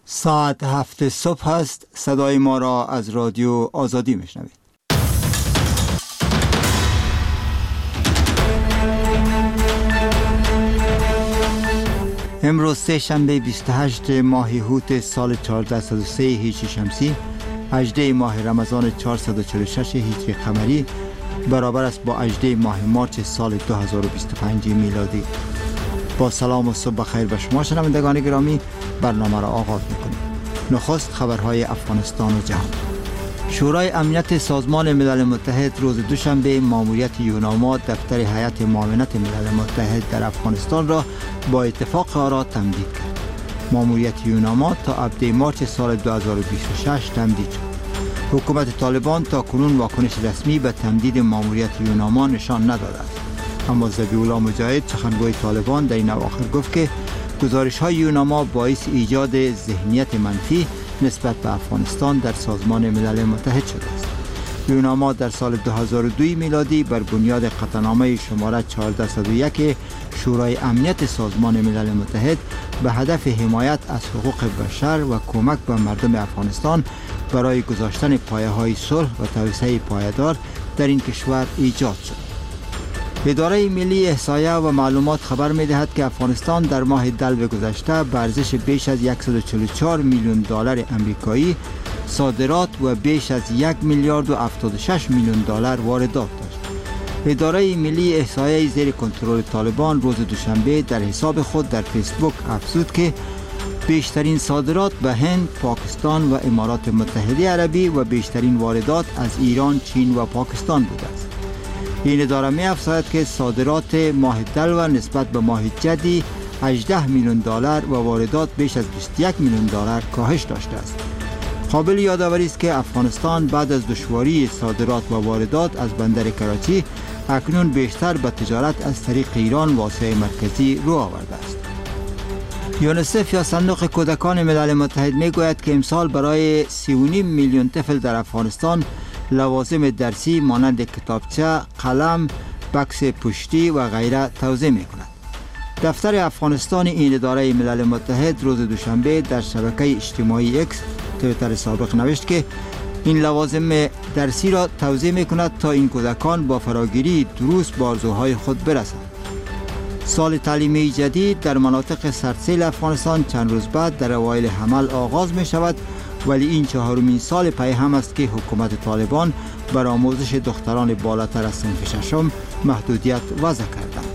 ساعت 7 صبح است. صدای ما را از رادیو آزادی میشنوید. امروز سه شنبه 28 ماه هوت سال 1403 هجری شمسی، 18 ماه رمضان 446 هجری قمری، برابر است با 18 ماه مارس سال 2025 میلادی. با سلام و صبح بخیر به شما شنوندگان گرامی، برنامه را آغاز میکنیم. نخست خبرهای افغانستان و جهان. شورای امنیت سازمان ملل متحد روز دوشنبه ماموریت یوناما دفتر هیئت معاونت ملل متحد در افغانستان را با اتفاق آرا تمدید کرد. ماموریت یوناما تا ابد مارس سال 2026 تمدید شد. حکومت طالبان تا کنون واکنش رسمی به تمدید ماموریت یوناما نشان نداده است. اما ذبیح‌الله مجاهد سخنگوی طالبان در این اواخر گفت که گزارش‌های یوناما باعث ایجاد ذهنیت منفی نسبت به افغانستان در سازمان ملل متحد شده است. یوناما در سال 2002 میلادی بر بنیاد قطعنامه شماره 1401 شورای امنیت سازمان ملل متحد به هدف حمایت از حقوق بشر و کمک به مردم افغانستان برای گذاشتن پایه‌های صلح و توسعه پایدار در این کشور ایجاد شد. اداره ملی احصایه و معلومات خبر می‌دهد که افغانستان در ماه دلو گذشته به ارزش بیش از 144 میلیون دلار آمریکایی صادرات و بیش از 1 میلیارد و 76 میلیون دلار واردات داشت. اداره ملی احصایه زیر کنترل طالبان روز دوشنبه در حساب خود در فیسبوک افزود که بیشترین صادرات به هند، پاکستان و امارات متحده عربی و بیشترین واردات از ایران، چین و پاکستان بوده است. این اداره می افزاید که صادرات ماه دلو نسبت به ماه جدی 18 میلیون دلار و واردات بیش از 21 میلیون دلار کاهش داشته است. قابل یادآوری است که افغانستان بعد از دشواری صادرات و واردات از بندر کراچی اکنون بیشتر به تجارت از طریق ایران و آسیای مرکزی رو آورده است. یونیسف یا صندوق کودکان ملل متحد می گوید که امسال برای 3.5 میلیون طفل در افغانستان لوازم درسی مانند کتابچه، قلم، بکس پشتی و غیره توزیع می کند. دفتر افغانستان این اداره ملل متحد روز دوشنبه در شبکه اجتماعی اکس توییتر سابق نوشت که این لوازم درسی را توزیع می کند تا این کودکان با فراگیری درست به آرزوهای خود برسند. سال تعلیمی جدید در مناطق سردسیل افغانستان چند روز بعد در اوایل حمل آغاز می شود، ولی این 4مین سال پی هم است که حکومت طالبان بر آموزش دختران بالاتر از صنف ششم محدودیت وضع کردند.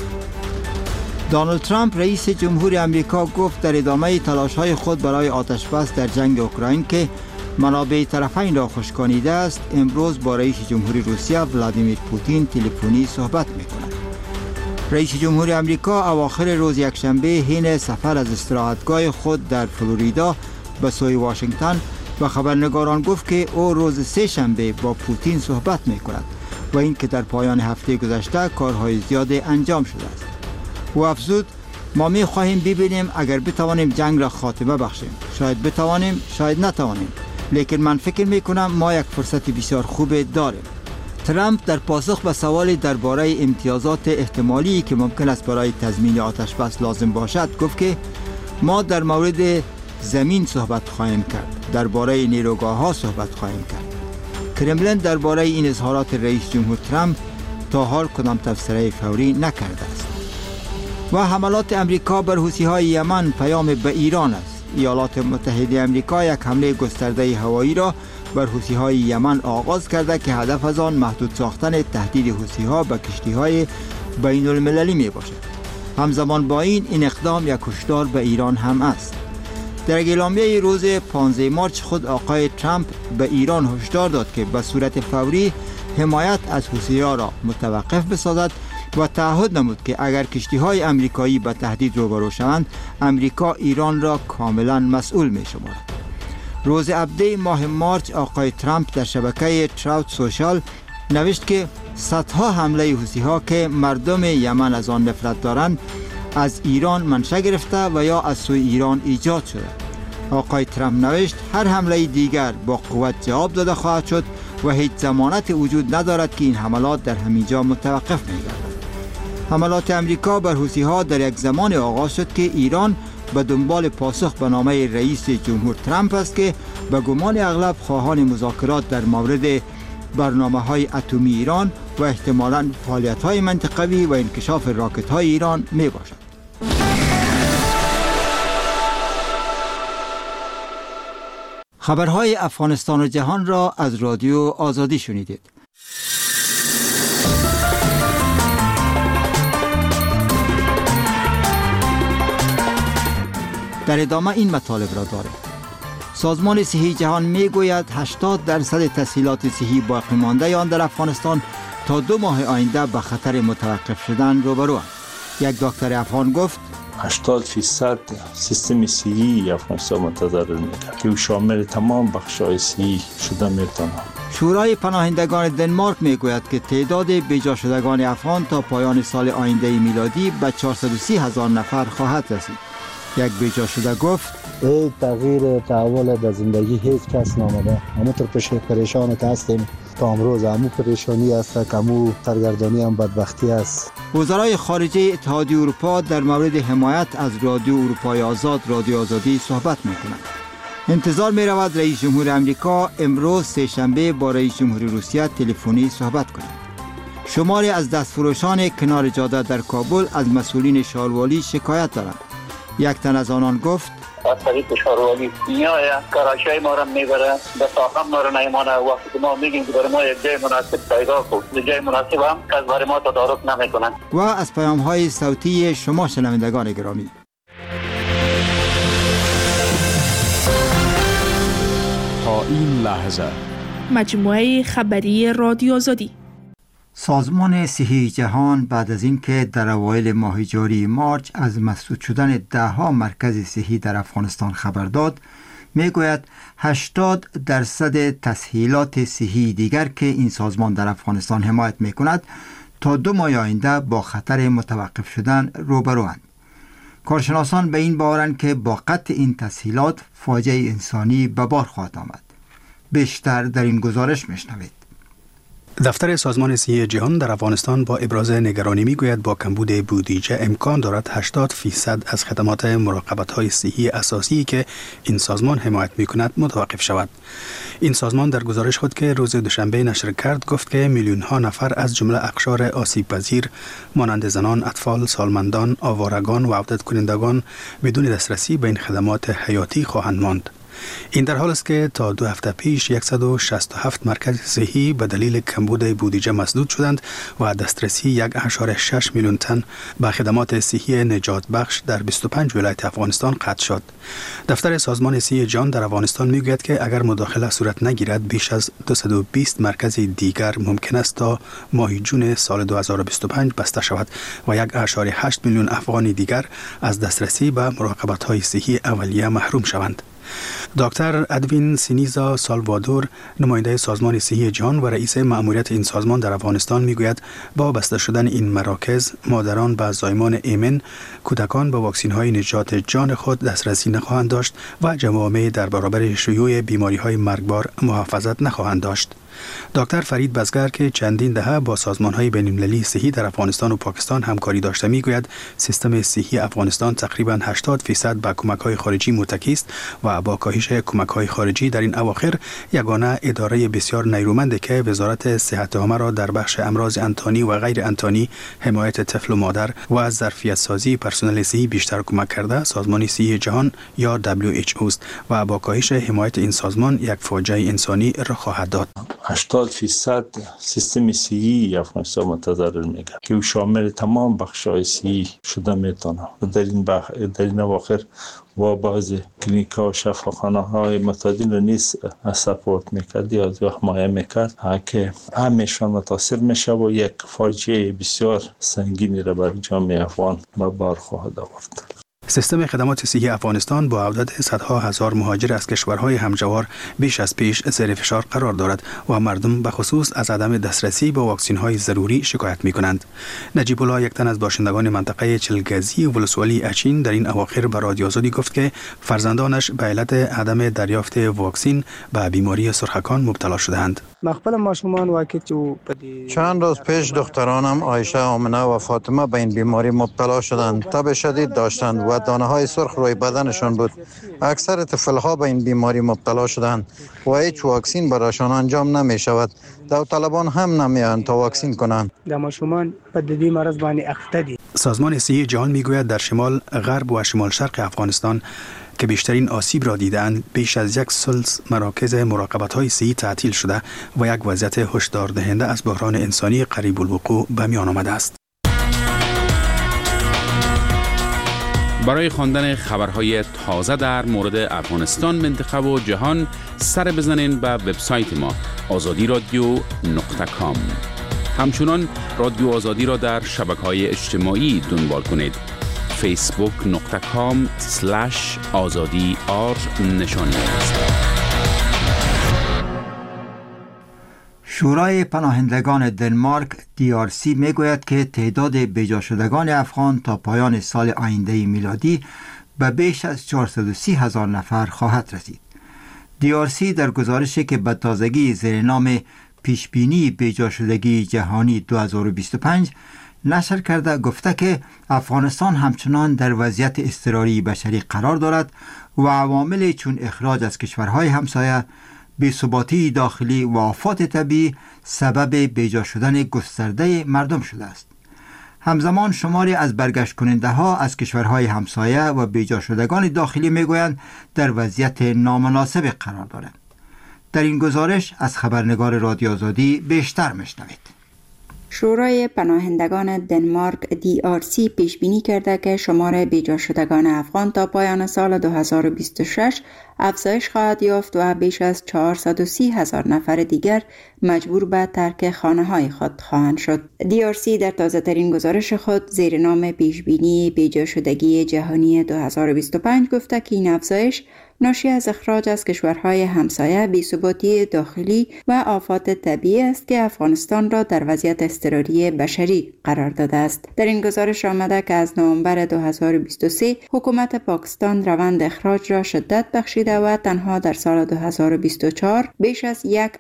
دونالد ترامپ رئیس جمهور آمریکا گفت در ادامه تلاش‌های خود برای آتش‌بس در جنگ اوکراین که منابع طرفین را خشکانیده است، امروز با رئیس جمهور روسیه ولادیمیر پوتین تلفنی صحبت می‌کند. رئیس جمهور آمریکا اواخر روز یکشنبه حین سفر از استراحتگاه خود در فلوریدا به سوی واشنگتن به خبرنگاران گفت که او روز سه شنبه با پوتین صحبت می‌کند و این که در پایان هفته گذشته کارهای زیاد انجام شده است. او افزود ما می‌خواهیم ببینیم اگر بتوانیم جنگ را خاتمه بخشیم. شاید بتوانیم، شاید نتوانیم، لیکن من فکر می‌کنم ما یک فرصت بسیار خوب داریم. ترامپ در پاسخ به سوال درباره امتیازات احتمالی که ممکن است برای تضمین آتش‌بس لازم باشد گفت که ما در مورد زمین صحبت خواهیم کرد، درباره نیروگاه‌ها صحبت خواهیم کرد. کرملین درباره این اظهارات رئیس جمهور ترامپ تا حال کدام تفسیر فوری نکرده است. و حملات امریکا بر حوثی‌های یمن پیام به ایران است. ایالات متحده آمریکا یک حمله گسترده هوایی را بر حوثی‌های یمن آغاز کرده که هدف از آن محدود ساختن تهدید حوثی‌ها به کشتی‌های بین‌المللی میباشد. همزمان با این اقدام یک هشدار به ایران هم است. در اعلامیه روز 15 مارس خود آقای ترامپ به ایران هشدار داد که به صورت فوری حمایت از حوثی‌ها را متوقف بسازد و تعهد نمود که اگر کشتی‌های آمریکایی به تهدید روبرو شوند، آمریکا ایران را کاملا مسئول می‌شمارد. روز 17 ماه مارس آقای ترامپ در شبکه تراوت سوشال نوشت که صدها حمله حوثی‌ها که مردم یمن از آن نفرت دارند از ایران منشأ گرفته و یا از سوی ایران ایجاد شده. آقای ترامپ نوشت هر حمله دیگر با قوت جواب داده خواهد شد و هیچ ضمانت وجود ندارد که این حملات در همینجا متوقف می‌گردد. حملات امریکا بر حوثی‌ها در یک زمان آغاز شد که ایران به دنبال پاسخ به نامه رئیس جمهور ترامپ است که به گمان اغلب خواهان مذاکرات در مورد برنامه‌های اتمی ایران و احتمالاً فعالیت‌های منطقوی و انکشاف راکت‌های ایران می‌باشد. خبرهای افغانستان و جهان را از رادیو آزادی شنیدید. در ادامه این مطالب را داریم. سازمان صحی جهان میگوید 80% تسهیلات صحی باقی مانده آن در افغانستان تا 2 ماه آینده به خطر متوقف شدن روبروند. یک دکتر افغان گفت 80% سیستم صحی افغانستان متضرر میگه که شامل تمام بخش‌های صحی شده میتونه. شورای پناهندگان دنمارک میگوید که تعداد بیجا شدگان افغان تا پایان سال آینده میلادی به 430,000 نفر خواهد رسید. یک بیجا شده گفت ای تغییر تحول در زندگی هیچ کس نامده. همونطور پریشان هستیم تا امروز. همون پریشانی است، همون سرگردانی هم بدبختی است. وزرای خارجه اتحادیه اروپا در مورد حمایت از رادیو اروپای آزاد رادیو آزادی صحبت میکنند. انتظار می رود رئیس جمهور امریکا امروز سه‌شنبه با رئیس جمهور روسیه تلفنی صحبت کنند. شماری از دستفروشان کنار جاده در کابل از مسئولین شاروالی شکایت دارند. یک تن از آنان گفت از طریق شاروالی میاد کرایه ما را میبره به ساختم ما را نیمانه. وقتی که ما میگیم که برای ما یک جای مناسب پیدا کن، جای مناسب هم کس برای ما تدارک نمیکنن. و از پیام های صوتی شما شنوندگان گرامی، تا این لحظه مجموعه خبری رادیو آزادی. سازمان صحی جهان بعد از اینکه در اوایل ماه جاری مارچ از مسدود شدن 10 مرکز صحی در افغانستان خبر داد، میگوید 80% تسهیلات صحی دیگر که این سازمان در افغانستان حمایت میکند تا 2 ماه آینده با خطر متوقف شدن روبروند. کارشناسان به این باورند که با قطع این تسهیلات فاجعه انسانی به بار خواهد آمد. بیشتر در این گزارش میشنوید. دفتر سازمان صحی جهان در افغانستان با ابراز نگرانی میگوید با کمبود بودجه امکان دارد 80% از خدمات مراقبت‌های صحی اساسی که این سازمان حمایت میکند متوقف شود. این سازمان در گزارش خود که روز دوشنبه نشر کرد گفت که میلیون‌ها نفر از جمله اقشار آسیب‌پذیر مانند زنان، اطفال، سالمندان، آوارگان و عودت کنندگان بدون دسترسی به این خدمات حیاتی خواهند ماند. این در حال است که تا 2 هفته پیش 167 مرکز صحی به دلیل کمبود بودجه مسدود شدند و دسترسی 1.6 میلیون تن به خدمات صحی نجات بخش در 25 ولایت افغانستان قطع شد. دفتر سازمان صحی جهان در افغانستان میگوید که اگر مداخله صورت نگیرد بیش از 220 مرکز دیگر ممکن است تا ماه جون سال 2025 بسته شود و 1.8 میلیون افغانی دیگر از دسترسی به مراقبت‌های صحی اولیه محروم شوند. دکتر ادوین سینیزا سالوادور، نماینده سازمان صحی جهان و رئیس مأموریت این سازمان در افغانستان میگوید با بسته شدن این مراکز مادران به زایمان ایمن، کودکان به واکسین‌های نجات جان خود دسترسی نخواهند داشت و جوامع در برابر شیوع بیماری‌های مرگبار محافظت نخواهند داشت. دکتر فرید بزگر که چندین دهه با سازمان‌های بین‌المللی صحی در افغانستان و پاکستان همکاری داشته میگوید سیستم صحی افغانستان تقریباً 80% به کمک‌های خارجی متکی است و با کاهش کمک‌های خارجی در این اواخر یگانه اداره بسیار نیرومندی که وزارت صحت عامه را در بخش امراض انتانی و غیر انتانی، حمایت طفل و مادر و ظرفیت سازی پرسنل صحی بیشتر کمک کرده سازمان صحی جهان یا WHO است و با کاهش حمایت این سازمان یک فاجعه انسانی را خواهد داد. 80% سیستم صحی افغانستان متضرر میگه که شامل تمام بخش‌های صحی شده میتونه. در این اواخر و بعض کلینیک‌ها و شفاخانه‌های متعدد رو نیز سپورت میکرد یا حمایت میکرد که همشان متاثر میشه و یک فاجعه بسیار سنگینی را بر جامعه افغان به بار خواهد آورد. سیستم خدمات صحی افغانستان با عودت صدها هزار مهاجر از کشورهای همجوار بیش از پیش زیر فشار قرار دارد و مردم به خصوص از عدم دسترسی به واکسین‌های ضروری شکایت می‌کنند. نجیب الله، یک تن از باشندگان منطقه چلگزی ولسوالی اچین، در این اواخر به رادیو آزادی گفت که فرزندانش به علت عدم دریافت واکسین به بیماری سرخکان مبتلا شده‌اند. چند روز پیش دخترانم عایشه، آمنه و فاطمه به این بیماری مبتلا شدند. تب شدید داشتند و و دانه‌های سرخ روی بدنشان بود. اکثر طفل‌ها به این بیماری مبتلا شدند و هیچ واکسین برایشان انجام نمی شود. داوطلبان هم نمی‌آیند تا واکسین کنند. دمشومان بددی مرض بانی اختدی. سازمان صحی جهان میگوید در شمال غرب و شمال شرق افغانستان که بیشترین آسیب را دیدند، بیش از 1 ثلث مراکز مراقبت‌های صحی تعطیل شده و یک وضعیت هشدار دهنده از بحران انسانی قریب الوقوع به میان آمده است. برای خواندن خبرهای تازه در مورد افغانستان، منطقه و جهان سر بزنین به وبسایت ما azadiradio.com. همچنان رادیو آزادی را در شبکه‌های اجتماعی دنبال کنید. facebook.com/azadi نشان است. شورای پناهندگان دنمارک DRC میگوید که تعداد بجا شدگان افغان تا پایان سال آینده میلادی به بیش از 430,000 نفر خواهد رسید. DRC در گزارشی که به تازگی زیر نام پیشبینی بجا شدگی جهانی 2025 نشر کرده گفته که افغانستان همچنان در وضعیت اضطراری بشری قرار دارد و عوامل چون اخراج از کشورهای همسایه، بی‌ثباتی داخلی و آفات طبیعی سبب بیجا شدن گسترده مردم شده است. همزمان شماری از برگشت کننده ها از کشورهای همسایه و بیجا شدگان داخلی میگویند در وضعیت نامناسب قرار دارند. در این گزارش از خبرنگار رادیو آزادی بیشتر میشنوید. شورای پناهندگان دنمارک DRC پیش بینی کرده که شمار بیجا شدگان افغان تا پایان سال 2026 افزایش خواهد یافت و بیش از 430,000 نفر دیگر مجبور به ترک خانه‌های خود خواهند شد. DRC در تازه ترین گزارش خود زیر نام پیش بینی بیجا شدگی جهانی 2025 گفته که این افزایش ناشی از اخراج از کشورهای همسایه، بی‌ثباتی داخلی و آفات طبیعی است که افغانستان را در وضعیت اضطراری بشری قرار داده است. در این گزارش آمده که از نوامبر 2023 حکومت پاکستان روند اخراج را شدت بخشیده و تنها در سال 2024 بیش از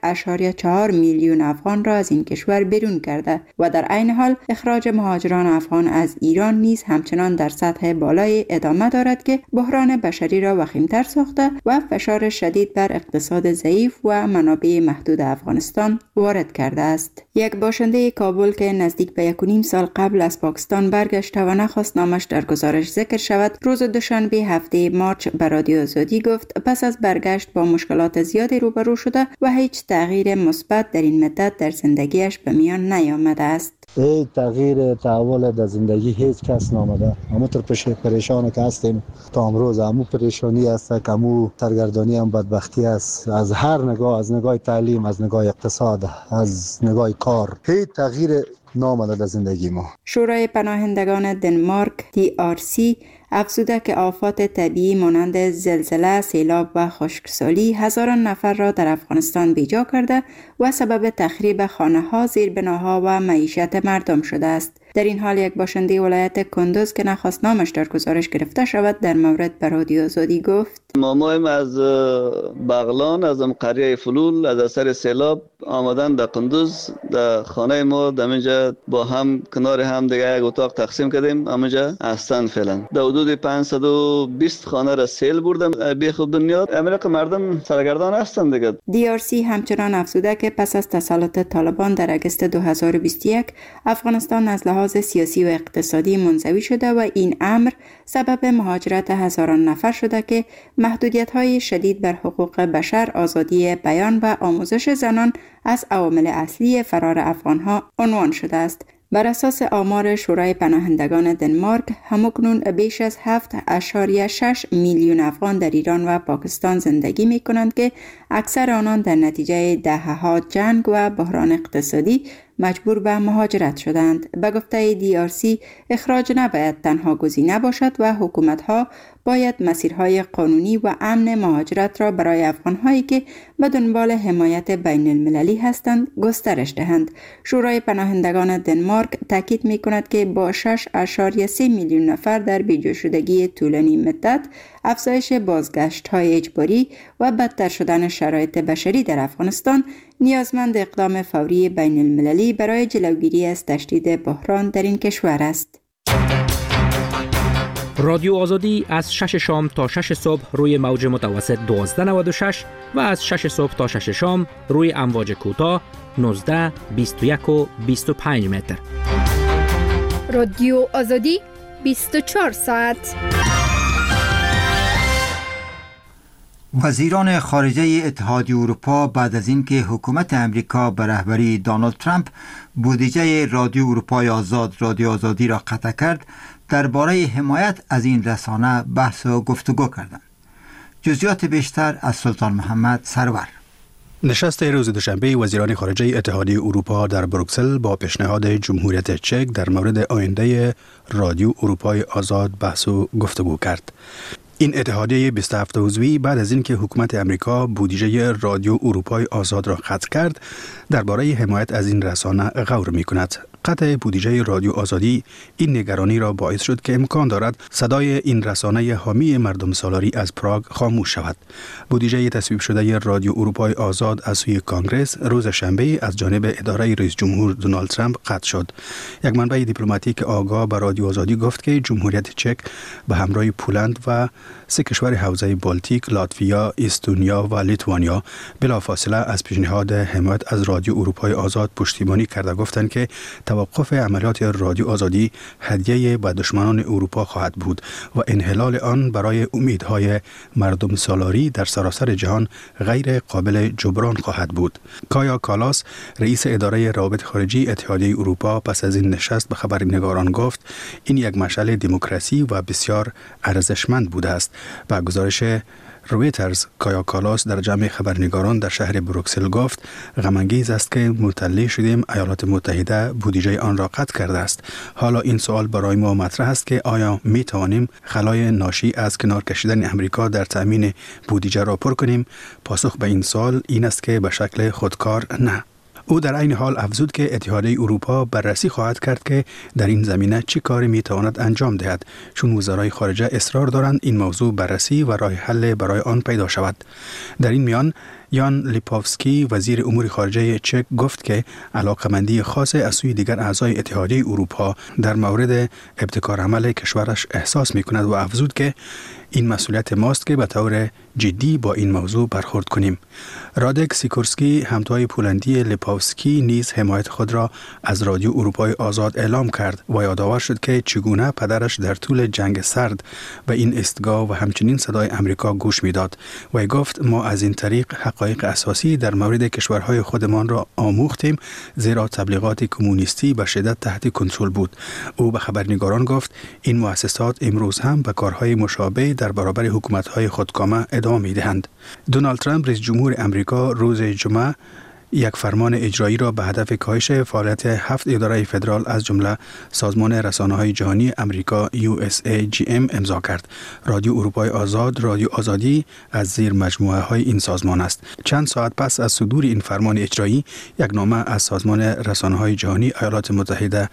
1.4 میلیون افغان را از این کشور بیرون کرده و در عین حال اخراج مهاجران افغان از ایران نیز همچنان در سطح بالای ادامه دارد که بحران بشری را وخیم‌تر و فشار شدید بر اقتصاد ضعیف و منابع محدود افغانستان وارد کرده است. یک باشنده کابل که نزدیک به 1.5 سال قبل از پاکستان برگشته و نخواست نامش در گزارش ذکر شود، روز دوشنبه هفته مارچ به رادیو آزادی گفت پس از برگشت با مشکلات زیادی روبرو شده و هیچ تغییر مثبت در این مدت در زندگیش به میان نیامده است. هیچ تغییر تحول در زندگی هیچ کس نامده. همونطور پریشان که هستیم تا امروز، همون پریشانی است که همون سرگردانی هم بدبختی است، از هر نگاه، از نگاه تعلیم، از نگاه اقتصاد، از نگاه کار، هیچ تغییر نامده در زندگی ما. شورای پناهندگان دنمارک DRC افزوده که آفات طبیعی مانند زلزله، سیلاب و خشکسالی هزاران نفر را در افغانستان بیجا کرده و سبب تخریب خانه‌ها، زیربناها و معیشت مردم شده است. در این حال یک باشنده ولایت کندوز که نخواست نامش در گزارش گرفته شود در مورد به رادیو آزادی گفت: مامایم از بغلان، از قریه فلول، از اثر سیلاب آمدن در کندوز. در خانه ما دمینجا با هم کنار هم دیگه یک اتاق تقسیم کردیم. همونجا هستن فعلا. در حدود 520 خانه را سیل بردم بی خوب دنیا. امریکا مردم سرگردان هستن دیگه. DRC همچنان افزوده که پس از تسلط طالبان در اگست 2021 افغانستان از لحاظ سیاسی و اقتصادی منزوی شده و این امر سبب مهاجرت هزاران نفر شده که محدودیت‌های شدید بر حقوق بشر، آزادی بیان و آموزش زنان از عوامل اصلی فرار افغان‌ها عنوان شده است. بر اساس آمار شورای پناهندگان دنمارک، همکنون بیش از 7.6 میلیون افغان در ایران و پاکستان زندگی می کنند که اکثر آنان در نتیجه دهه‌ها جنگ و بحران اقتصادی مجبور به مهاجرت شدند. به گفته DRC، اخراج نباید تنها گزینه باشد و حکومت‌ها باید مسیرهای قانونی و امن مهاجرت را برای افغان‌هایی که به دنبال حمایت بین المللی هستند گسترش دهند. شورای پناهندگان دنمارک تاکید می‌کند که با 6.3 میلیون نفر در بیجا شدگی طولانی مدت، افزایش بازگشت‌های اجباری و بدتر شدن شرایط بشری در افغانستان نیازمند اقدام فوری بین المللی برای جلوگیری از تشدید بحران در این کشور است. رادیو آزادی از 6 شام تا 6 صبح روی موج متوسط 1296 و از 6 صبح تا 6 شام روی امواج کوتاه 19، 21 و 25 متر. رادیو آزادی 24 ساعت. وزیران خارجه اتحادیه اروپا بعد از اینکه حکومت امریکا به رهبری دونالد ترامپ بودجه رادیو اروپای آزاد رادیو آزادی را قطع کرد، درباره حمایت از این رسانه بحث و گفتگو کردند. جزئیات بیشتر از سلطان محمد سرور. نشست روز دوشنبه وزیران خارجه اتحادیه اروپا در بروکسل با پیشنهاد جمهوریت چک در مورد آینده رادیو اروپای آزاد بحث و گفتگو کرد. این اتحادیه 27 عضوی بعد از اینکه حکومت امریکا بودجه رادیو اروپای آزاد را قطع کرد، درباره حمایت از این رسانه غور می‌کند. قطع بودجه رادیو آزادی این نگرانی را باعث شد که امکان دارد صدای این رسانه حامی مردم سالاری از پراگ خاموش شود. بودجه تصویب شده رادیو اروپای آزاد از سوی کانگرس روز شنبه از جانب اداره رئیس جمهور دونالد ترامپ قطع شد. یک منبع دیپلماتیک آگاه به رادیو آزادی گفت که جمهوریت چک به همراه پولند و 3 کشور حوزه بالتیک، لاتویا، استونیا و لیتوانیا بلافاصله از پیشنهاد حمایت از رادیو اروپای آزاد پشتیبانی کرده، گفتند که توقف عملیات رادیو آزادی هدیه به دشمنان اروپا خواهد بود و انحلال آن برای امیدهای مردم سالاری در سراسر جهان غیر قابل جبران خواهد بود. کایا کالاس رئیس اداره روابط خارجی اتحادیه اروپا پس از این نشست به خبرنگاران گفت این یک مشعل دموکراسی و بسیار ارزشمند بوده است. با گزارش رویترز، کایا کالاس در جمع خبرنگاران در شهر بروکسل گفت غم‌انگیز است که مطلع شدیم ایالات متحده بودجه آن را قطع کرده است. حالا این سوال برای ما مطرح است که آیا می توانیم خلای ناشی از کنار کشیدن امریکا در تامین بودجه را پر کنیم؟ پاسخ به این سوال این است که به شکل خودکار نه. او در عین حال افزود که اتحادیه اروپا بررسی خواهد کرد که در این زمینه چه کاری میتواند انجام دهد، چون وزرای خارجه اصرار دارند این موضوع بررسی و راه حل برای آن پیدا شود. در این میان یان لیپوفسکی وزیر امور خارجه چک گفت که علاقمندی خاص از سوی دیگر اعضای اتحادیه اروپا در مورد ابتکار عمل کشورش احساس می‌کند و افزود که این مسئولیت ماست که به طور جدی با این موضوع برخورد کنیم. رادک سیکورسکی همتای پولندی لیپوفسکی نیز حمایت خود را از رادیو اروپای آزاد اعلام کرد و یادآور شد که چگونه پدرش در طول جنگ سرد به این استگاه و همچنین صدای امریکا گوش میداد و گفت ما از این طریق حقایق اساسی در مورد کشورهای خودمان را آموختیم، زیرا تبلیغات کمونیستی به شدت تحت کنترل بود. او به خبرنگاران گفت این مؤسسات امروز هم به کارهای مشابه در برابر حکومت‌های خودکامه ادامه می‌دهند. دونالد ترامپ رئیس جمهور امریکا روز جمعه یک فرمان اجرایی را به هدف کاهش فعالیت 7 اداره فدرال از جمله سازمان رسانه‌های جهانی امریکا USAGM امضا کرد. رادیو اروپای آزاد رادیو آزادی از زیر مجموعه های این سازمان است. چند ساعت پس از صدور این فرمان اجرایی، یک نامه از سازمان رسانه‌های جهانی ایالات متحده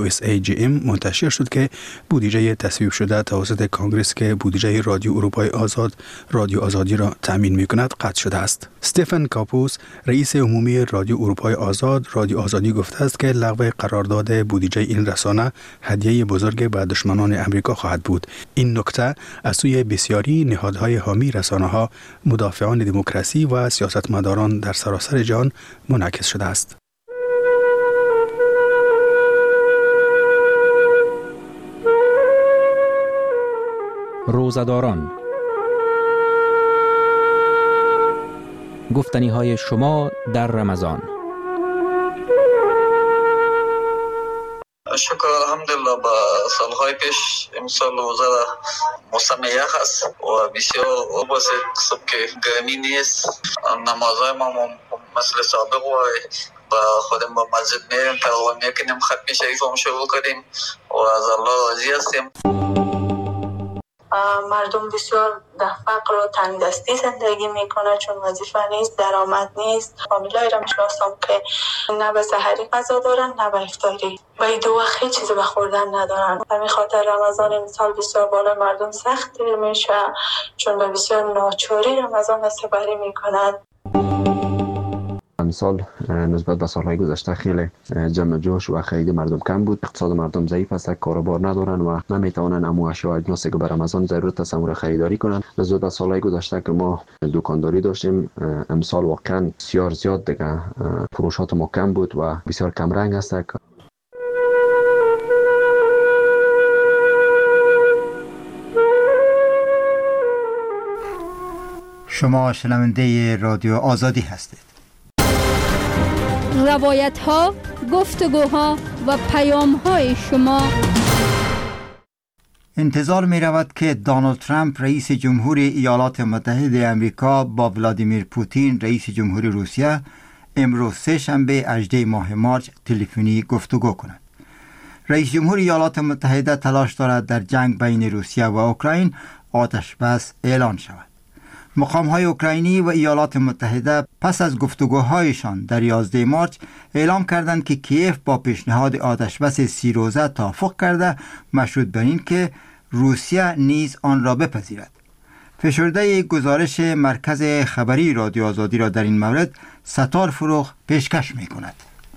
USAGM منتشر شد که بودجه تصویب شده توسط کانگرس که بودجه رادیو اروپای آزاد رادیو آزادی را تامین می‌کند قطع شده است. استفن کاپوس رئیس عمومی رادیو اروپای آزاد رادیو آزادی گفته است که لغو قرارداد بودجه این رسانه هدیه بزرگ به دشمنان امریکا خواهد بود. این نکته از سوی بسیاری نهادهای حامی رسانه‌ها، مدافعان دموکراسی و سیاستمداران در سراسر جهان منعکس شده است. روزه‌داران، گفتنی های شما در رمضان. شکر الحمدلله با سالهای پیش امسال روزه موسم یخ است و بسیار بسیط صبح که گرمی نیست. نمازهای ما مثل سابق و با خودم با مسجد میریم تقریبا میکنیم، ختم شریف هم شروع کردیم و از الله راضی هستیم. مردم بسیار در فقر و تنگ دستی زندگی میکنه چون وظیفه نیست، درآمد نیست. فامیلای را میشناسم که نه به سحری غذا دارن نه به افطاری، و این دو وقت هیچ چیز به خوردن ندارن. همین خاطر رمضان این سال بسیار بالا مردم سخت میشه چون به بسیار ناچاری رمضان سپری میکنن. امسال نسبت به سالهای گذشته خیلی جمع جوش و خرید مردم کم بود. اقتصاد مردم ضعیف است، کاروبار ندارن و نمیتوانن امو اشیاء اجناسی که بر رمضان ضرورت است امور خریداری کنن. نسبت به سالهای گذشته که ما دکانداری داشتیم، امسال واقعا بسیار زیاد دیگه فروشات ما کم بود و بسیار کم رنگ است. شما شنونده رادیو آزادی هستید. روایت ها، گفتگوها و پیام های شما. انتظار می رود که دونالد ترامپ رئیس جمهور ایالات متحده آمریکا با ولادیمیر پوتین رئیس جمهور روسیه امروز سه‌شنبه 18 ماه مارس تلفنی گفتگو کنند. رئیس جمهور ایالات متحده تلاش دارد در جنگ بین روسیه و اوکراین آتش بس اعلان شود. مقام‌های اوکراینی و ایالات متحده پس از گفتگوهایشان در 11 مارس اعلام کردند که کیف با پیشنهاد آتشبس 30 روزه توافق کرده، مشروط بر این که روسیه نیز آن را بپذیرد. فشرده گزارش مرکز خبری رادیو آزادی را در این مورد ستار فروغ پیشکش می‌کند.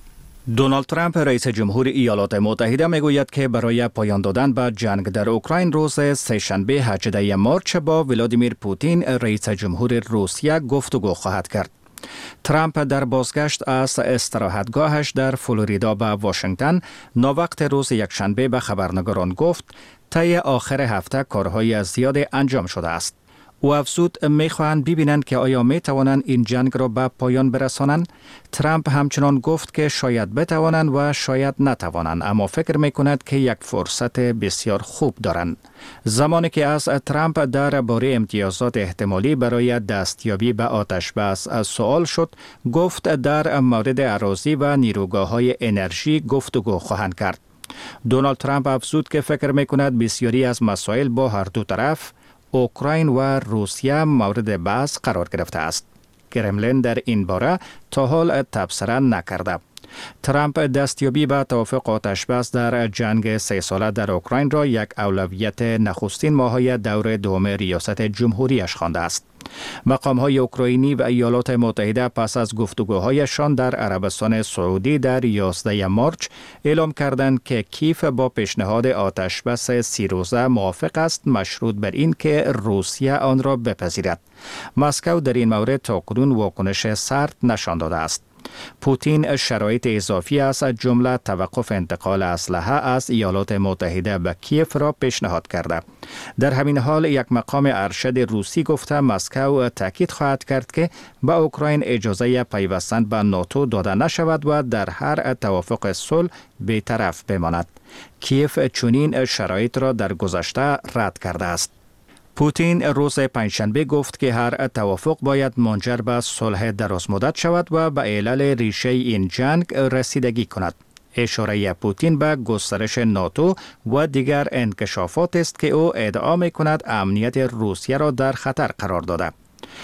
دونالد ترامپ رئیس جمهور ایالات متحده میگوید که برای پایان دادن به جنگ در اوکراین روز سه‌شنبه 18 مارس با ولادیمیر پوتین رئیس جمهور روسیه گفتگو خواهد کرد. ترامپ در بازگشت از استراحتگاهش در فلوریدا به واشنگتن ناوقت روز یکشنبه به خبرنگاران گفت طی آخر هفته کارهای زیاد انجام شده است. او افزود میخواهند ببینند که آیا میتوانند این جنگ را به پایان برسانند. ترامپ همچنان گفت که شاید بتوانند و شاید نتوانند، اما فکر میکند که یک فرصت بسیار خوب دارند. زمانی که از ترامپ درباره امتیازات احتمالی برای دستیابی به آتش بس سوال شد، گفت در مورد اراضی و نیروگاه‌های انرژی گفتگو خواهند کرد. دونالد ترامپ افزود که فکر میکند بسیاری از مسائل با هر دو طرف اوکراین و روسیه مورد بحث قرار گرفته است. کرملین در این باره تا حال تبصره نکرده. ترامپ دستیابی به توافق آتشبس در جنگ 3 ساله در اوکراین را یک اولویت نخستین ماه‌های دور دوم ریاست جمهوریش خوانده است. مقام‌های اوکراینی و ایالات متحده پس از گفتگوهایشان در عربستان سعودی در 11 مارس اعلام کردند که کیف با پیشنهاد آتشبس 30 روزه موافق است، مشروط بر این که روسیه آن را بپذیرد. مسکو در این مورد تاکنون واکنش سرد نشان داده است. پوتین شرایط اضافی از جمله توقف انتقال اسلحه از ایالات متحده به کیف را پیشنهاد کرده. در همین حال یک مقام ارشد روسی گفته مسکو تاکید خواهد کرد که به اوکراین اجازه پیوستن به ناتو داده نشود و در هر توافق صلح بی‌طرف بماند. کیف چنین شرایط را در گذشته رد کرده است. پوتین روز پنجشنبه گفت که هر توافق باید منجر به صلح درازمدت شود و به علل ریشه این جنگ رسیدگی کند. اشاره پوتین به گسترش ناتو و دیگر انکشافات است که او ادعا می‌کند امنیت روسیه را در خطر قرار داده.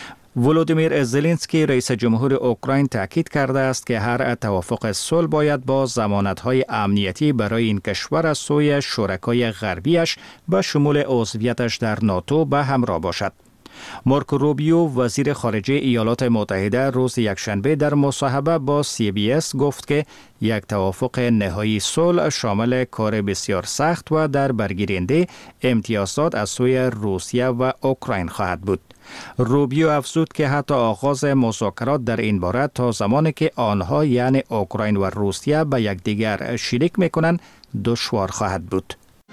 ولودیمیر زلنسکی رئیس جمهور اوکراین تاکید کرده است که هر توافق صلح باید با ضمانت‌های امنیتی برای این کشور از سوی شرکای غربیش به شمول عضویتش در ناتو به همراه باشد. مارکو روبیو وزیر خارجه ایالات متحده روز یکشنبه در مصاحبه با CBS گفت که یک توافق نهایی صلح شامل کار بسیار سخت و در برگیرنده امتیازات از سوی روسیه و اوکراین خواهد بود. روبیو افزود که حتی آغاز مذاکرات در این باره تا زمانی که آنها یعنی اوکراین و روسیه به یکدیگر شریک میکنند دشوار خواهد بود.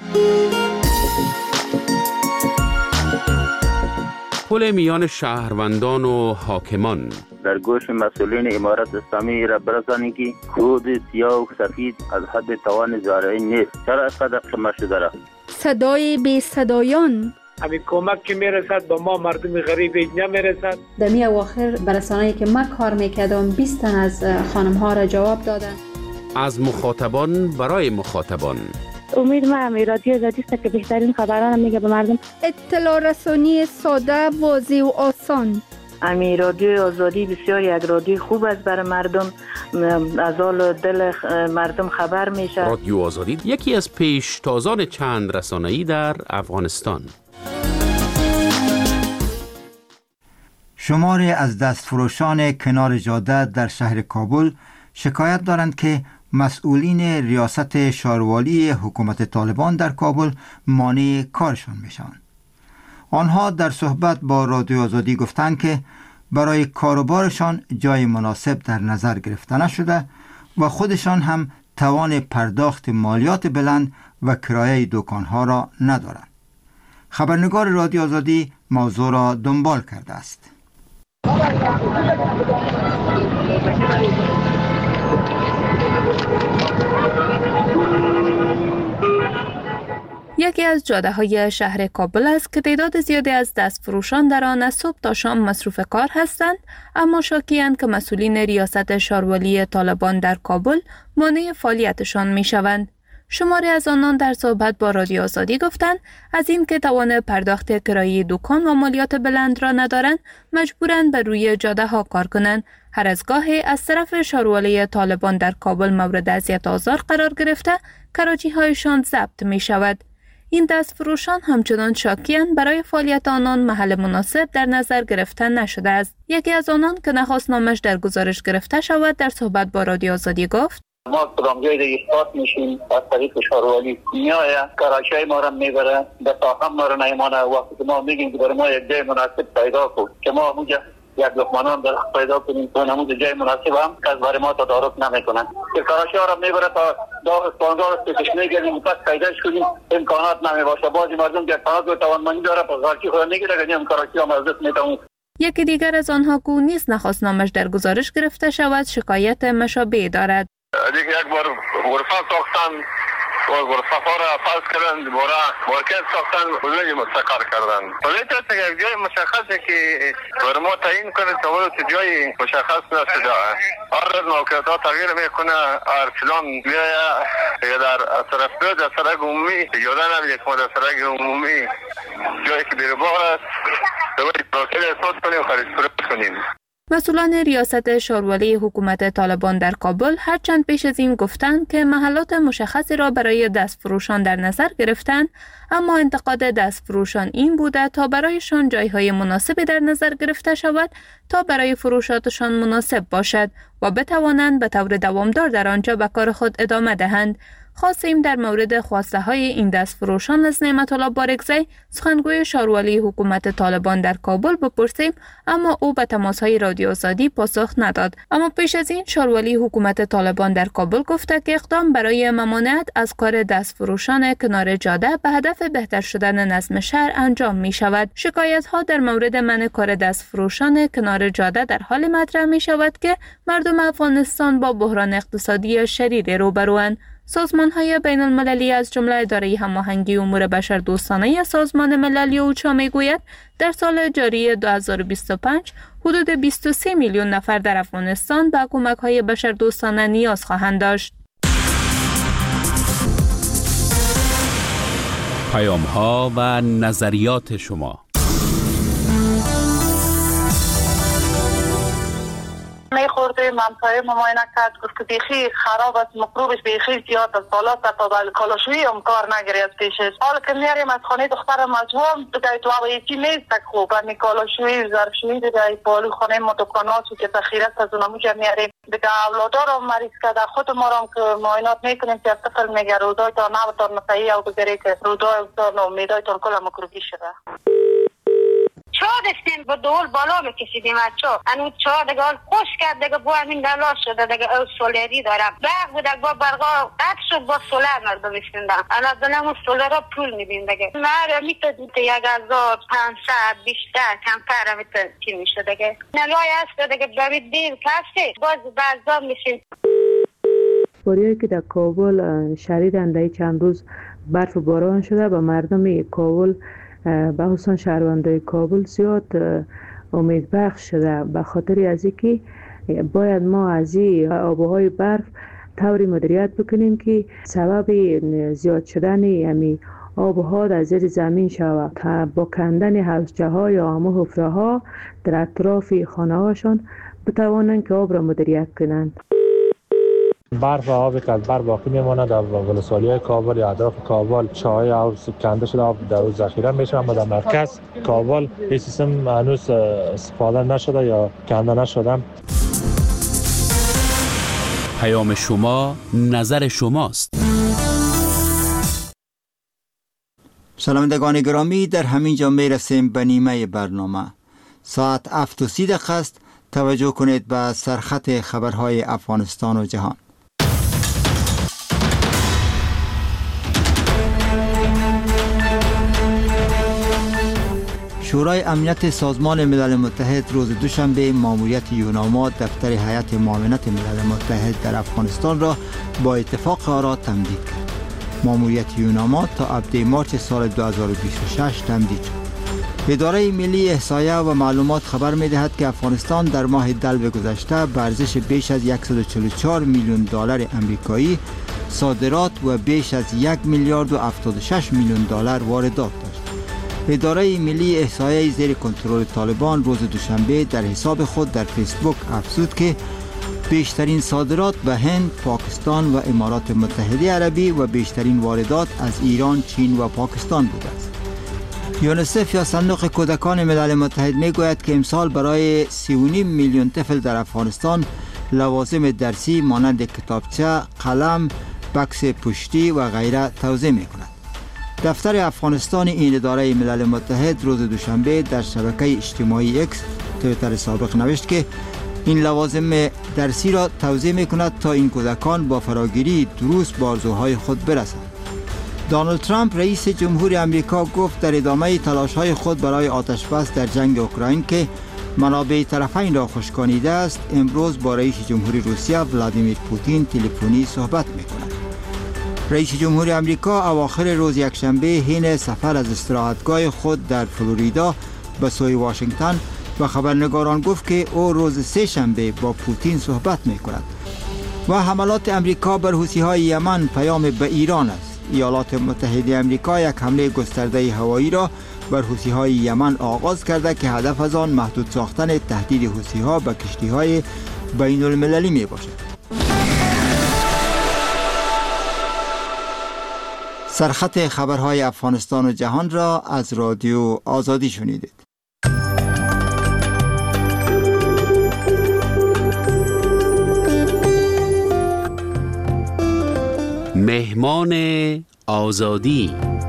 پل میان شهروندان و حاکمان در گوش مسئولین امارت اسلامی را برسانید که کود سیاه و سفید از حد توان زارعی نیست. چرا اینقدر قمه شده را؟ صدای بی صدایان همین کمک که میرسد با ما مردم غریب اینجا میرسد. در می اواخر برسانه‌ای که من کار میکردم 20 تن از خانم ها را جواب دادن. از مخاطبان برای مخاطبان. امید ما رادیو آزادی است که بهترین خبران میگه به مردم. اطلاع رسانی ساده، واضح و آسان. امی رادیو آزادی بسیار یک رادیو خوب است برای مردم، از حال دل مردم خبر میشه. رادیو آزادی یکی از پیشتازان چند رسانه‌ای در افغانستان. شماری از دستفروشان کنار جاده در شهر کابل شکایت دارند که مسئولین ریاست شاروالی حکومت طالبان در کابل مانع کارشان میشوند. آنها در صحبت با رادیو آزادی گفتند که برای کاروبارشان جای مناسب در نظر گرفته نشده و خودشان هم توان پرداخت مالیات بلند و کرایه دکانها را ندارند. خبرنگار رادیو آزادی موضوع را دنبال کرده است. یکی از جاده‌های شهر کابل است که تعداد زیادی از دستفروشان در آن از صبح تا شام مصروف کار هستند، اما شاکی‌اند که مسئولین ریاست شاروالی طالبان در کابل مانع فعالیتشان می‌شوند. شماری از آنان در صحبت با رادیو آزادی گفتند از این که توان پرداخت کرایه دکان و مالیات بلند را ندارند، مجبورند بر روی جاده‌ها کار کنند. هر از گاهی از طرف شاروالی طالبان در کابل مورد اذیت و آزار قرار گرفته، کراچی‌هایشان ضبط می‌شود. این دستفروشان همچنان شاکی‌اند برای فعالیت آنان محل مناسب در نظر گرفته نشده است. یکی از آنان که نخواست نامش در گزارش گرفته شود در صحبت با رادیو آزادی گفت: ما کدام جای دیگه اثبات میشیم از طریق شاروالی میایه کراچی ما را میبره به ساحل ما را نیمانه. وقتی ما میگیم که برای ما یک جای مناسب پیدا کن که ما اونجا یک لقمانان در پیدا کنیم و نموز جای مناسب هم که از برای ما تدارک نمیکنن که کراچی ها را میبره تا داغ اسپانگار استکش میگردیم پس پیداش کنیم امکانات نمیباشه. بعضی مردم که امکانات و توانمندی داره پس غارچی خود میگیره که کراچی هم از دست میتونه. یکی دیگر از آنها که نیز نخواست نامش در گزارش گرفته شود شکایت مشابه دارد. دیگه یک بار غرفه ساختن و غرفه ها را فرض کردن دوباره مارکت ساختن ولی مستقر کردن. ولی تا یک جای مشخصه که برای ما تعیین کنه توسط جای مشخص نشده. هر روز موقعیت ها تغییر میکنه. هر فلان میایه در طرف دو در سرک عمومی یادن نمیگه که ما در سرک عمومی جایی که بیروبار است دوباره پراکل احساس کنیم و خرید فروش کنیم. مسئولان ریاست شاروالی حکومت طالبان در کابل هرچند پیش از این گفتند که محلات مشخصی را برای دستفروشان در نظر گرفتند، اما انتقاد دستفروشان این بوده تا برایشان جایهای مناسبی در نظر گرفته شود تا برای فروشاتشان مناسب باشد و بتوانند به طور دوامدار در آنجا به کار خود ادامه دهند. خواستیم در مورد خواسته های این دستفروشان از نعمت الله بارکزی سخنگوی شاروالی حکومت طالبان در کابل بپرسیم، اما او به تماس های رادیو آزادی پاسخ نداد. اما پیش از این شاروالی حکومت طالبان در کابل گفته که اقدام برای ممانعت از کار دستفروشان کنار جاده به هدف بهتر شدن نظم شهر انجام می شود. شکایت ها در مورد منع کار دستفروشان کنار جاده در حال مطرح می شود که مردم افغانستان با بحران اقتصادی شدید روبروند. سازمان‌های بین‌المللی از جمله اداره هماهنگی امور بشردوستانه سازمان ملل اوچا می‌گوید در سال جاری 2025 حدود 23 میلیون نفر در افغانستان به کمک‌های بشردوستانه نیاز خواهند داشت. پیام‌ها و نظریات شما. میخورده منطقه مماینه کرد گفت که بیخی خراب است مکروبش بیخی زیاد است بالا تا بل کالاشوی هم کار نگیری از پیشش. حالا که میاریم از خانه دختر مجموعه دیگه تو یکی نیست خوب می کالاشوی ظرفشویی دیگه پالو خانه ما دکاناتو که تخیرت از اونموجا میاریم دیگه اولادا رو مریض کرده خود ما رو که معاینات میکنیم که طفل میگه رودایتان نبتان مسیحی او بگیری که رودایتان و میدایتان کل مکروبی شده. چا دستیم با دول بالا بکشیدیم از چا انو چا دیگه خوش کرد دیگه با همین دلا شده دیگه او سولری دارم برق بود با برقا قطع شد با سولر مردم میشوندن الان دلم سولر را پول میدیم دیگه مره میتونید 1500 بیشتر کمتر میتونید چی میشه دیگه نلای هست دیگه برید دیر کسی باز بعضا میشین. باریایی که در کابل شدیداً در چند روز برف و باران شده و مردم کابل به خصوص شهروندان کابل زیاد امید بخش شده به خاطر از اینکه باید ما از این آبهای برف طوری مدیریت بکنیم که سبب زیاد شدن همین آبها در زیر زمین شود تا با کندن حوضچه ها یا همه حفره ها در اطراف خانه هاشون بتوانند که آب را مدیریت کنند. برف و آبی که از بر باقی میماند در ولسوالی‌های کابل یا اطراف کابل، چاهای او کنده شده، آب در اون ذخیره میشه، اما در مرکز کابل این سیستم هنوز استفاده نشده یا کنده نشده. پیام شما، نظر شماست. شنوندگان گرامی، در همین جا میرسیم به نیمه برنامه. ساعت 7:30 است. توجه کنید به سرخط خبرهای افغانستان و جهان. شورای امنیت سازمان ملل متحد روز دوشنبه ماموریت یوناما دفتر هیئت معاونت ملل متحد در افغانستان را با اتفاق آرا تمدید کرد. ماموریت یوناما تا ابتدای مارچ سال 2026 تمدید شد. اداره ملی احصایه و معلومات خبر می‌دهد که افغانستان در ماه دلو گذشته به ارزش بیش از 144 میلیون دلار آمریکایی صادرات و بیش از 1 میلیارد و 76 میلیون دلار واردات داشت. اداره ملی احصایه زیر کنترل طالبان روز دوشنبه در حساب خود در فیسبوک افزود که بیشترین صادرات به هند، پاکستان و امارات متحده عربی و بیشترین واردات از ایران، چین و پاکستان بوده است. یونیسف یا صندوق کودکان ملل متحد میگوید که امسال برای 3.5 میلیون طفل در افغانستان لوازم درسی مانند کتابچه، قلم، بکس پشتی و غیره توزیع میکند. دفتر افغانستان این اداره ملل متحد روز دوشنبه در شبکه اجتماعی اکس توییتر سابق نوشت که این لوازم درسی را توزیع میکند تا این کودکان با فراگیری درست به آرزوهای خود برسند. دونالد ترامپ رئیس جمهور امریکا گفت در ادامه تلاش‌های خود برای آتشبس در جنگ اوکراین که منابع طرفین را خشکانیده است، امروز با رئیس جمهور روسیه ولادیمیر پوتین تلفنی صحبت می‌کند. رئیس جمهور امریکا اواخر روز یکشنبه حین سفر از استراحتگاه خود در فلوریدا به سوی واشنگتن و خبرنگاران گفت که او روز سه‌شنبه با پوتین صحبت می‌کند. و حملات امریکا بر حوثی‌های یمن پیام به ایران است. ایالات متحده امریکا یک حمله گسترده هوایی را بر حوثی‌های یمن آغاز کرده که هدف از آن محدود ساختن تهدید حوثی‌ها به کشتی‌های بین‌المللی میباشد. سرخط خبرهای افغانستان و جهان را از رادیو آزادی شنیدید. مهمان آزادی.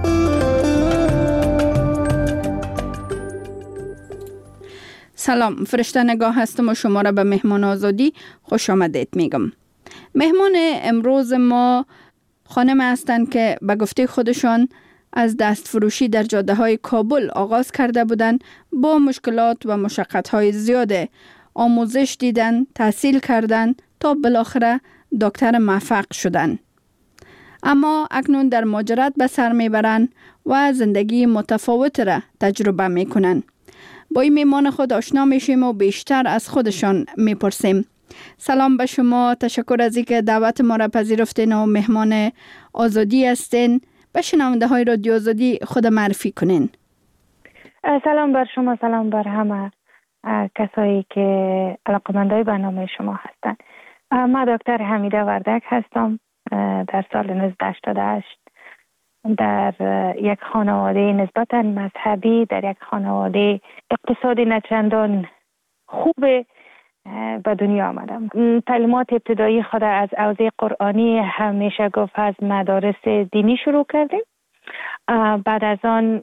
سلام، فرشته نگاه هستم و شما را به مهمان آزادی خوش آمدید میگم. مهمان امروز ما خانم هستند که به گفته خودشان از دست فروشی در جاده های کابل آغاز کرده بودند. با مشکلات و مشقت های زیاده آموزش دیدن، تحصیل کردن تا بالاخره دکتر موفق شدن. اما اکنون در مهاجرت به سر میبرند و زندگی متفاوت را تجربه میکنند. با این مهمان خود آشنا میشیم و بیشتر از خودشان میپرسیم. سلام به شما، تشکر از اینکه دعوت ما را پذیرفتین و مهمان آزادی هستین. به شنونده های رادیو آزادی خود معرفی کنین. سلام بر شما، سلام بر همه کسایی که علاقه‌مندای برنامه شما هستند. من دکتر حمیده وردک هستم. در سال 1988 در یک خانواده نسبتاً مذهبی، در یک خانواده اقتصادی نچندان خوب به دنیا آمدم. تعلیمات ابتدایی خود از حوزه قرآنی همیشه گفت از مدارس دینی شروع کردیم. بعد از آن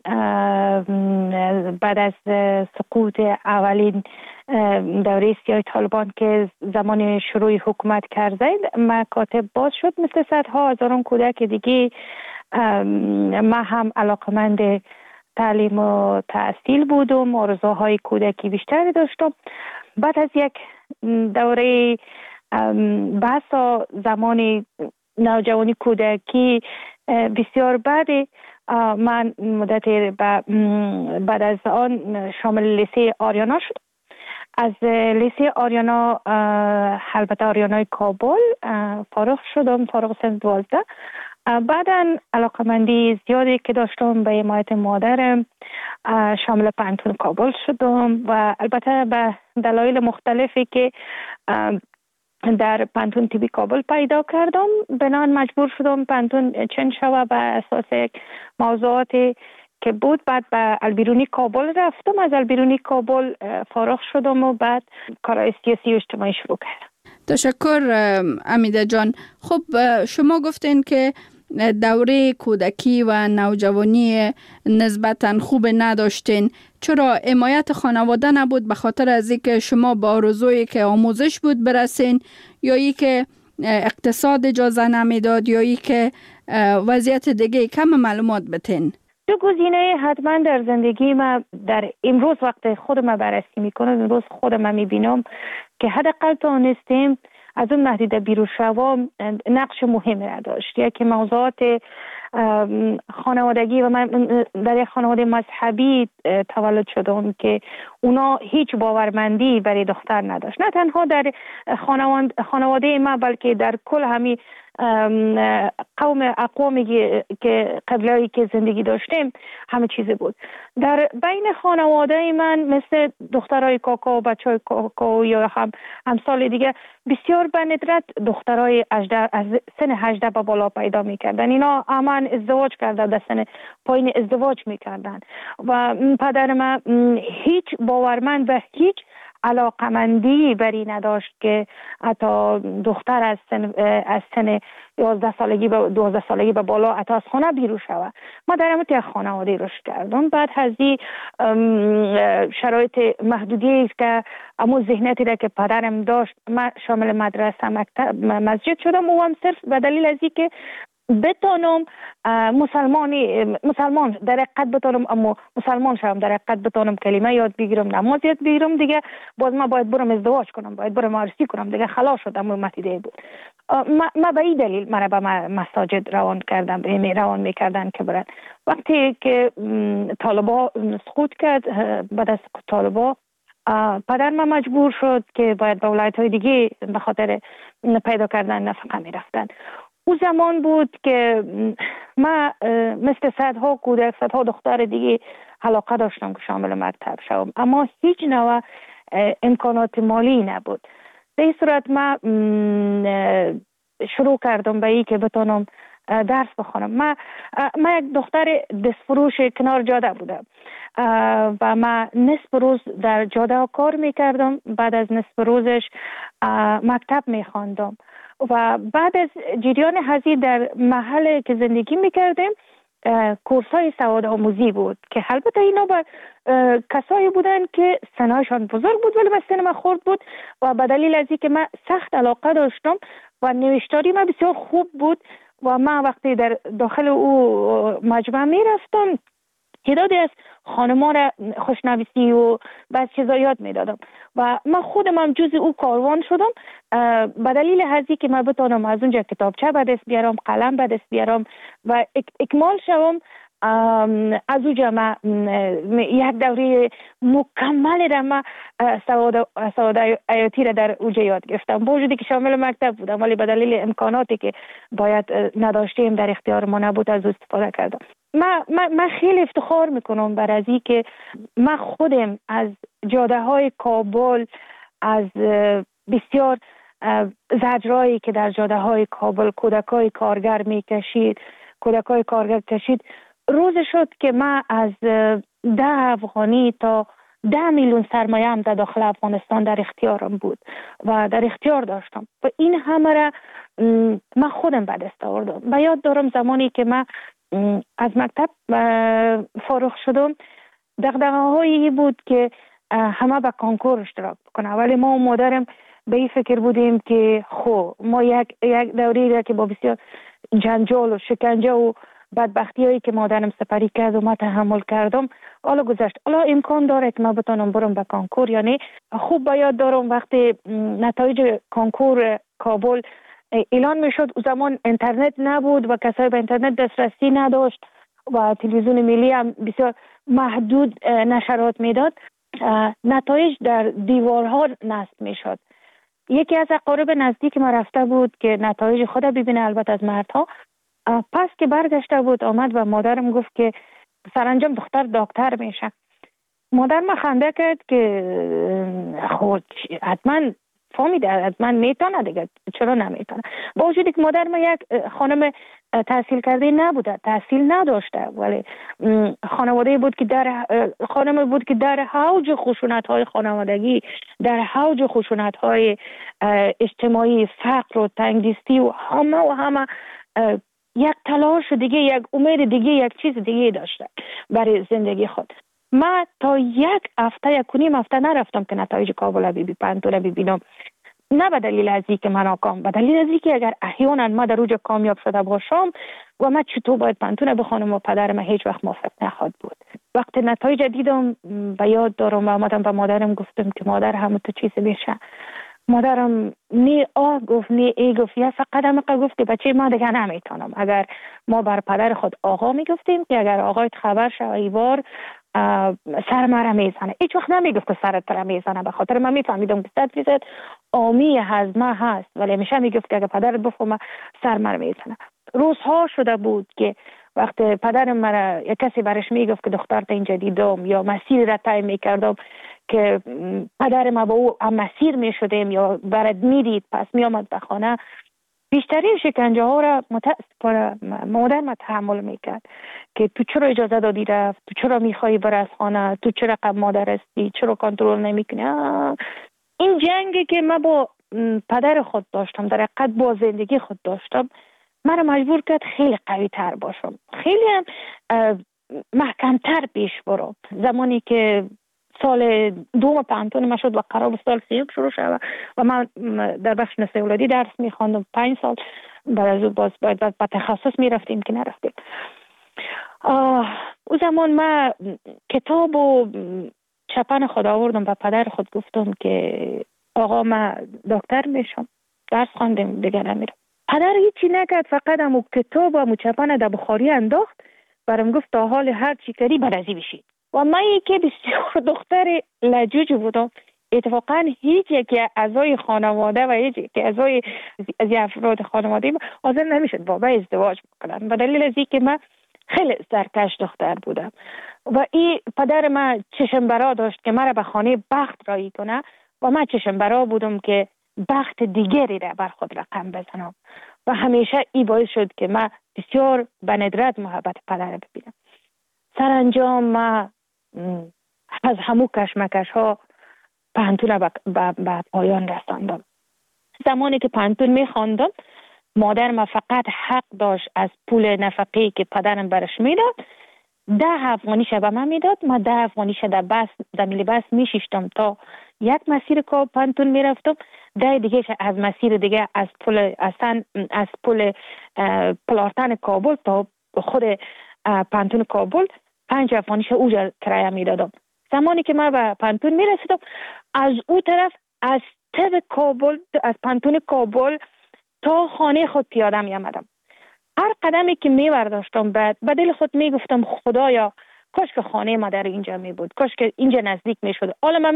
بعد از سقوط اولین دوره سیاه طالبان که زمان شروع حکومت کرده مکاتب باز شد، مثل صدها هزاران کودک دیگه ما هم علاقمند تعلیم و تحصیل بودم، آرزوهای کودکی بیشتری داشتم. بعد از یک دوره بحث زمان نوجوانی کودکی بسیار بعدی من مدت بعد از آن شامل لیسه آریانا شد. از لیسه آریانا البته آریانای کابل فارغ شدم، فارغ سن 12. بعدا علاقمندی زیادی که داشتم به حمایت مادرم شامل پانتون کابل شدم و البته به دلایل مختلفی که در پانتون تیبی کابل پیدا کردم. بنان مجبور شدم پانتون چند شوه به اساس یک موضوعاتی که بود. بعد به البیرونی کابل رفتم، از البیرونی کابل فارغ شدم و بعد کارهای سیاسی و اجتماعی شروع کردم. تشکر امیده جان. خب شما گفتین که دوره کودکی و نوجوانی نسبتاً خوب نداشتین. چرا حمایت خانواده نبود؟ به خاطر از اینکه شما با آرزویی که آموزش بود برسین، یا ای که اقتصاد اجازه نمیداد، یا ای که وضعیت دیگه؟ کم معلومات بتین. دو گزینه حتما در زندگی ما در امروز وقت خودم بررسی میکنم، امروز خودم میبینم که حداقل تونستیم از اون محدوده بیرون شوم نقش مهمی را داشت. یکی موضوعات خانوادگی و من در یک خانواده مذهبی تولد شدم که اونا هیچ باورمندی برای دختر نداشت، نه تنها در خانواده ما بلکه در کل همین اقوامی که قبلایی که زندگی داشتیم همه چیزی بود. در بین خانواده من مثل دخترای کاکا و بچهای کاکا یا همسال دیگه بسیار به ندرت دخترای از سن 18 به بالا پیدا میکردن. اینا همان ازدواج کرده، در سن پایین ازدواج میکردن و پدر من هیچ باورمند و هیچ علاقمندی بری نداشت که حتی دختر از سن 11 سالگی به 12 سالگی به بالا حتی از خانه بیرون شود. ما در همون یک خانواده رشد کردم. بعد از این شرایط محدودی که امو ذهنیتی را که پدرم داشت، من شامل مدرسه مکتب مسجد شدم و هم صرف به دلیل از اینکه بتونم مسلمان در حقیقت بتونم، اما مسلمان شدم در حقیقت بتونم کلمه یاد بگیرم، نماز یاد بگیرم، دیگه باز ما باید برم ازدواج کنم، باید برم عروسی کنم، دیگه خلاص شدم و متیده بود. ما به این دلیل مرا به مساجد روان میکردن که برن. وقتی که طالبا سقوط کرد، بعد از طالبا پدر من مجبور شد که باید به ولایت‌های دیگه به خاطر پیدا کردن نفقه میرفتن. او زمان بود که من مثل صدها کودک، صدها دختر دیگه علاقه داشتم که شامل مکتب شوم، اما هیچ نوع امکانات مالی نبود. به این صورت من شروع کردم به این که بتونم درس بخونم. من یک دختر دستفروش کنار جاده بودم و من نصف روز در جاده کار میکردم، بعد از نصف روزش مکتب میخواندم و بعد از جریان هزی در محل که زندگی میکردیم کورس های سواد آموزی بود که البته اینا با کسایی بودن که سنایشان بزرگ بود ولی به سن من خورد بود و به دلیل از اینکه من سخت علاقه داشتم و نوشتاری من بسیار خوب بود و من وقتی در داخل او مجمع میرفتم تعدادی از خانم‌ها را خوشنویسی و بعض چیزا یاد میدادم و من خودم هم جز او کاروان شدم به دلیل هزی که من بتونم از اونجا کتابچه به دست بیارم، قلم به دست بیارم و اکمال شوم. از اونجا من یک دوره مکمل را من سواد حیاتی را در اونجا یاد گرفتم، با وجودی که شامل مکتب بودم ولی به دلیل امکاناتی که باید نداشتیم در اختیار ما نبود از استفاده کردم. من خیلی افتخار میکنم بر از این که من خودم از جاده های کابل، از بسیار زجرایی که در جاده های کابل کودکای کارگر میکشید، روز شد که من از 10 افغانی تا 10 میلیون سرمایه هم در داخل افغانستان در اختیارم بود و در اختیار داشتم و این همه را من خودم به دست آوردم. و یاد دارم زمانی که من از مکتب فارغ شدم دغدغه‌هایی بود که همه به کنکور اشتراک بکنه، ولی ما و مادرم به این فکر بودیم که ما یک دوری را که با بسیار جنجال و شکنجه و بدبختی هایی که مادرم سپری کرد و ما تحمل کردم حالا گذشت، حالا امکان داره که ما بتونم برم به کنکور. یعنی خوب به یاد دارم وقتی نتایج کنکور کابل اعلان میشد، او زمان اینترنت نبود و کسایی به اینترنت دسترسی نداشت و تلویزیون ملی هم بسیار محدود نشرات میداد، نتایج در دیوارها نصب میشد. یکی از اقارب نزدیک ما رفته بود که نتایج خود ببینه، البته از مردها. پس که برگشته بود آمد و مادرم گفت که سرانجام دختر دکتر میشه. مادر ما خنده کرد که حتما فهمیده از من میتونه دیگه، چرا نمیتونه؟ با وجودی که مادر ما یک خانم تحصیل کرده نبوده، تحصیل نداشته، ولی خانواده بود که خانم بود که در حوج خشونت‌های خانوادگی، در حوج خشونت‌های اجتماعی، فقر و تنگدستی و همه یک تلاش دیگه، یک امید دیگه، یک چیز دیگه داشته برای زندگی خود. من تا یک هفته، یک و نیم هفته نرفتم که نتایج کابل پانتون ببینم. نه به دلیل از اینکه من ناکام، به دلیل از اینکه اگر احیانا ما در اوج کامیاب شده باشم و من چطور باید پانتون بخونم و پدرم هیچ وقت موافق نخواهد بود. وقتی نتایج دیدم به یاد دارم و آمدم به مادرم گفتم که مادر همه تو چیز میشه. مادرم نی آه گفت نی ای گفت، یا فقط هم گفت که بچه ما دیگه نمیتونم. اگر ما بر پدر خود آقا میگفتیم که اگر آقایت خبر شد ایوار سر مرا میزنه، هیچ وقت نمیگفت که سرت را میزنه، به خاطر من میفهمیدم که 100% آمی هضمه هست، ولی همیشه میگفت که اگر پدرت بفهمه سر مرا میزنه. روزها شده بود که وقت پدرم مرا یک کسی برش میگفت که دخترت اینجا دیدم یا مسیر را طی میکردم که پدر ما با او هم مسیر میشدیم یا برد میدید، پس میامد به خانه، بیشترین شکنجه ها را متاسفانه مادر ما تحمل میکرد که تو چرا اجازه دادی رفت، تو چرا میخوایی بر از خانه، تو چرا قبل مادر هستی، چرا کنترل نمیکنی. این جنگی که من با پدر خود داشتم، در حقیقت با زندگی خود داشتم، من مجبور کرد خیلی قوی تر باشم، خیلی هم محکمتر پیش برم. زمانی که سال دوم پانتون ما شد و قرار سال سیوم شروع شد و من در بخش نسل اولادی درس میخواندم 5 سال، بعد از اون باز باید به تخصص میرفتیم که نرفتیم. او زمان من کتاب و چپن خود آوردم و پدر خود گفتم که آقا من دکتر میشم، درس خواندم دیگه نمیرم. پدر هیچی نکرد، فقط همو کتاب و چپن در بخاری انداخت، برام گفت تا حال هر چی کردی برازی بشید. و من که بسیار دختر لجوج بودم، اتفاقا هیچ یک اعضای خانواده و هیچ یک اعضای از افراد خانواده حاضر نمیشد با من ازدواج بکنن، به دلیل از اینکه من خیلی سرکش دختر بودم و این پدر من چشم برا داشت که مرا به خانه بخت رایی کنه و من چشم برا بودم که بخت دیگری را بر خود رقم بزنم و همیشه این باعث شد که من بسیار به ندرت محبت پدر ببینم. سرانجام من از همو کشمکش ها پانتون به پایان رساندم. زمانی که پانتون میخواندم، مادر ما فقط حق داشت از پول نفقه‌ای که پدرم برش میداد 10 افغانی به من میداد. من 10 افغانی در ملی بس میشیشتم تا یک مسیر که پانتون میرفتم، 10 دیگه از مسیر دیگه از پل پلارتن کابل تا خود پانتون کابل 5 افغانیش اوجا کرایه میدادم. زمانی که من به پانتون میرسیدم، از او طرف از تب کابل، از پانتون کابل تا خانه خود پیاده می آمدم. هر قدمی که می برداشتم به دل خود می گفتم خدایا کاش که خانه ما در اینجا می بود، کاش که اینجا نزدیک می شد. حالا من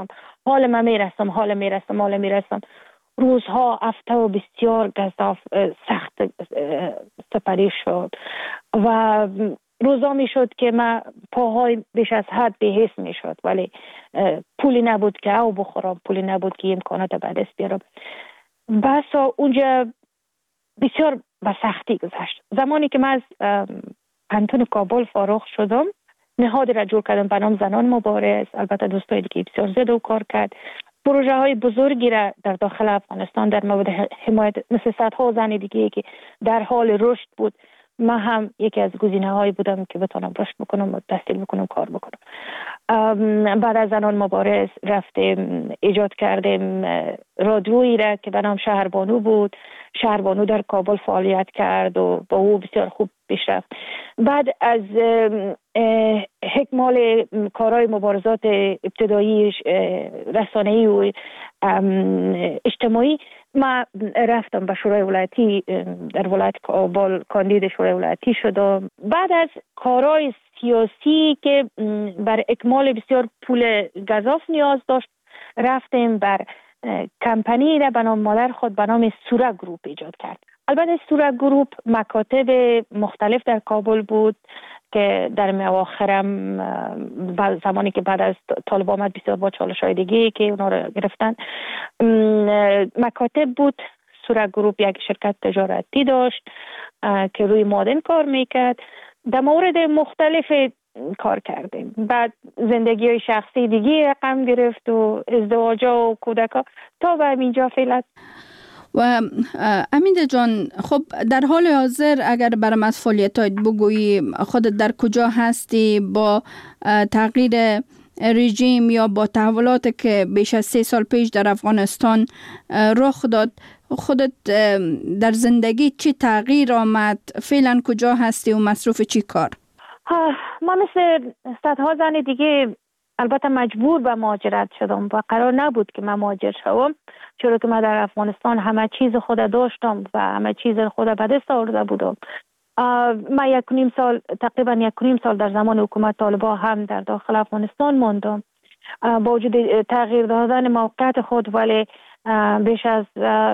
می رسم. روزها هفته و بسیار گزاف سخت سپری شد و روزا می شد که من پاهای بیش از حد بی‌حس می شد، ولی پولی نبود که او بخورم، پولی نبود که امکانات به دست بیارم. بس اونجا بسیار به سختی گذشت. زمانی که من از پانتون کابل فارغ شدم، نهادی را جور کردم به نام زنان مبارز. البته دوستایی که بسیار زیاد کار کرد، پروژه های بزرگی را در داخل افغانستان در مورد حمایت مثل صدها زن دیگه که در حال رشد بود، من هم یکی از گزینه‌هایی بودم که بتونم رشد بکنم و تحصیل بکنم، کار بکنم. بعد از زنان مبارز رفتیم ایجاد کردیم رادیویی را که به نام شهربانو بود. شهربانو در کابل فعالیت کرد و با او بسیار خوب پیش رفت. بعد از اکمال کارهای مبارزات ابتدایی رسانه‌ای و اجتماعی، ما رفتم به شورای ولایتی در ولایت کابل، کاندید شورای ولایتی شدم. بعد از کارهای سیاسی که بر اکمال بسیار پول گزاف نیاز داشت، رفتیم بر کمپانی را به نام مادر خود به نام سوره گروپ ایجاد کرد. البته سوره گروپ مکاتب مختلف در کابل بود که در اواخرم زمانی که بعد از طالب آمد بسیار با چالش‌های دیگه که اونا رو گرفتن، مکاتب بود. سورا گروپ یک شرکت تجارتی داشت که روی مادن کار میکرد. در مورد مختلف کار کردیم. بعد زندگی های شخصی دیگه رقم گرفت و ازدواج و کودکا تا به اینجا فعلا. و امیده جان، خب در حال حاضر اگر برام از فعالیتات بگویی، خودت در کجا هستی با تغییر رژیم یا با تحولاتی که بیش از 3 سال پیش در افغانستان رخ داد، خودت در زندگی چی تغییر آمد؟ فعلا کجا هستی و مصروف چی کار؟ ما مثل صدها زن دیگه البته مجبور به مهاجرت شدم و قرار نبود که من مهاجر شوم، چرا که من در افغانستان همه چیز خود داشتم و همه چیز خود به دست آورده بودم. من تقریبا 1.5 سال در زمان حکومت طالبان هم در داخل افغانستان ماندم. با وجود تغییر دادن موقعیت خود، ولی بیش از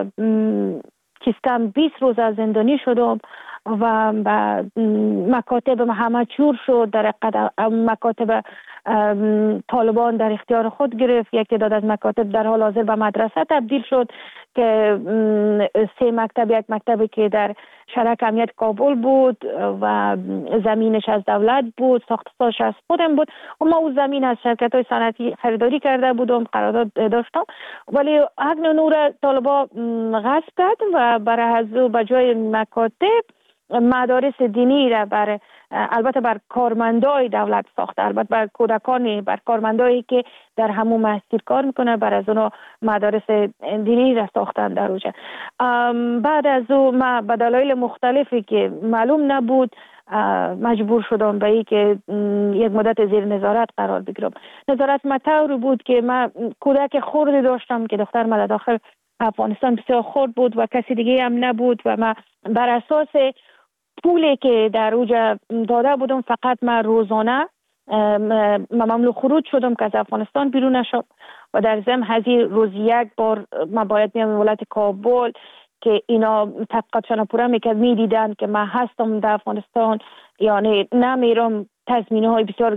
کم 20 روز از زندانی شدم و مکاتب همه چور شد. در مکاتب طالبان در اختیار خود گرفت. یک تعداد از مکاتب در حال حاضر به مدرسه تبدیل شد که 3 مکتب، یک مکتبی که در شرک امنیت کابل بود و زمینش از دولت بود، ساختش از خودم بود و ما اون زمین از شرکت های صنعتی خریداری کرده بودم، قرارداد داشتم، ولی حق نور طالبان غصب کرد و برای از به جای مکاتب مدارس دینی را البته بر کارمندای دولت ساخته، البته بر کودکانی، بر کارمندایی که در همون مسجد کار میکنه، بر از اونها مدارس دینی را ساختن در اوجه. بعد از اون ما به دلایل مختلفی که معلوم نبود مجبور شدم به این که یک مدت زیر نظارت قرار بگیرم. نظارت مطور بود که من کودک خردی داشتم که دختر من داخل افغانستان بسیار خرد بود و کسی دیگه هم نبود و من بر اساس پولی که در اوجه داده بودم فقط من روزانه ممنوع خروج شدم که از افغانستان بیرون نشم و در ضمن هزی روز یک بار من باید میام ولایت کابل که اینا تحقیقاتشان پورا میکرد، میدیدن که من هستم در افغانستان، یعنی نمیرم. تضمینه های بسیار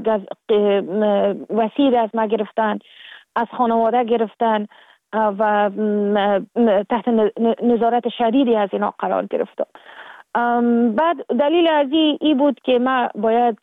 وسیع از ما گرفتن، از خانواده گرفتن و تحت نظارت شدیدی از اینا قرار گرفتم. بعد دلیل از این بود که من باید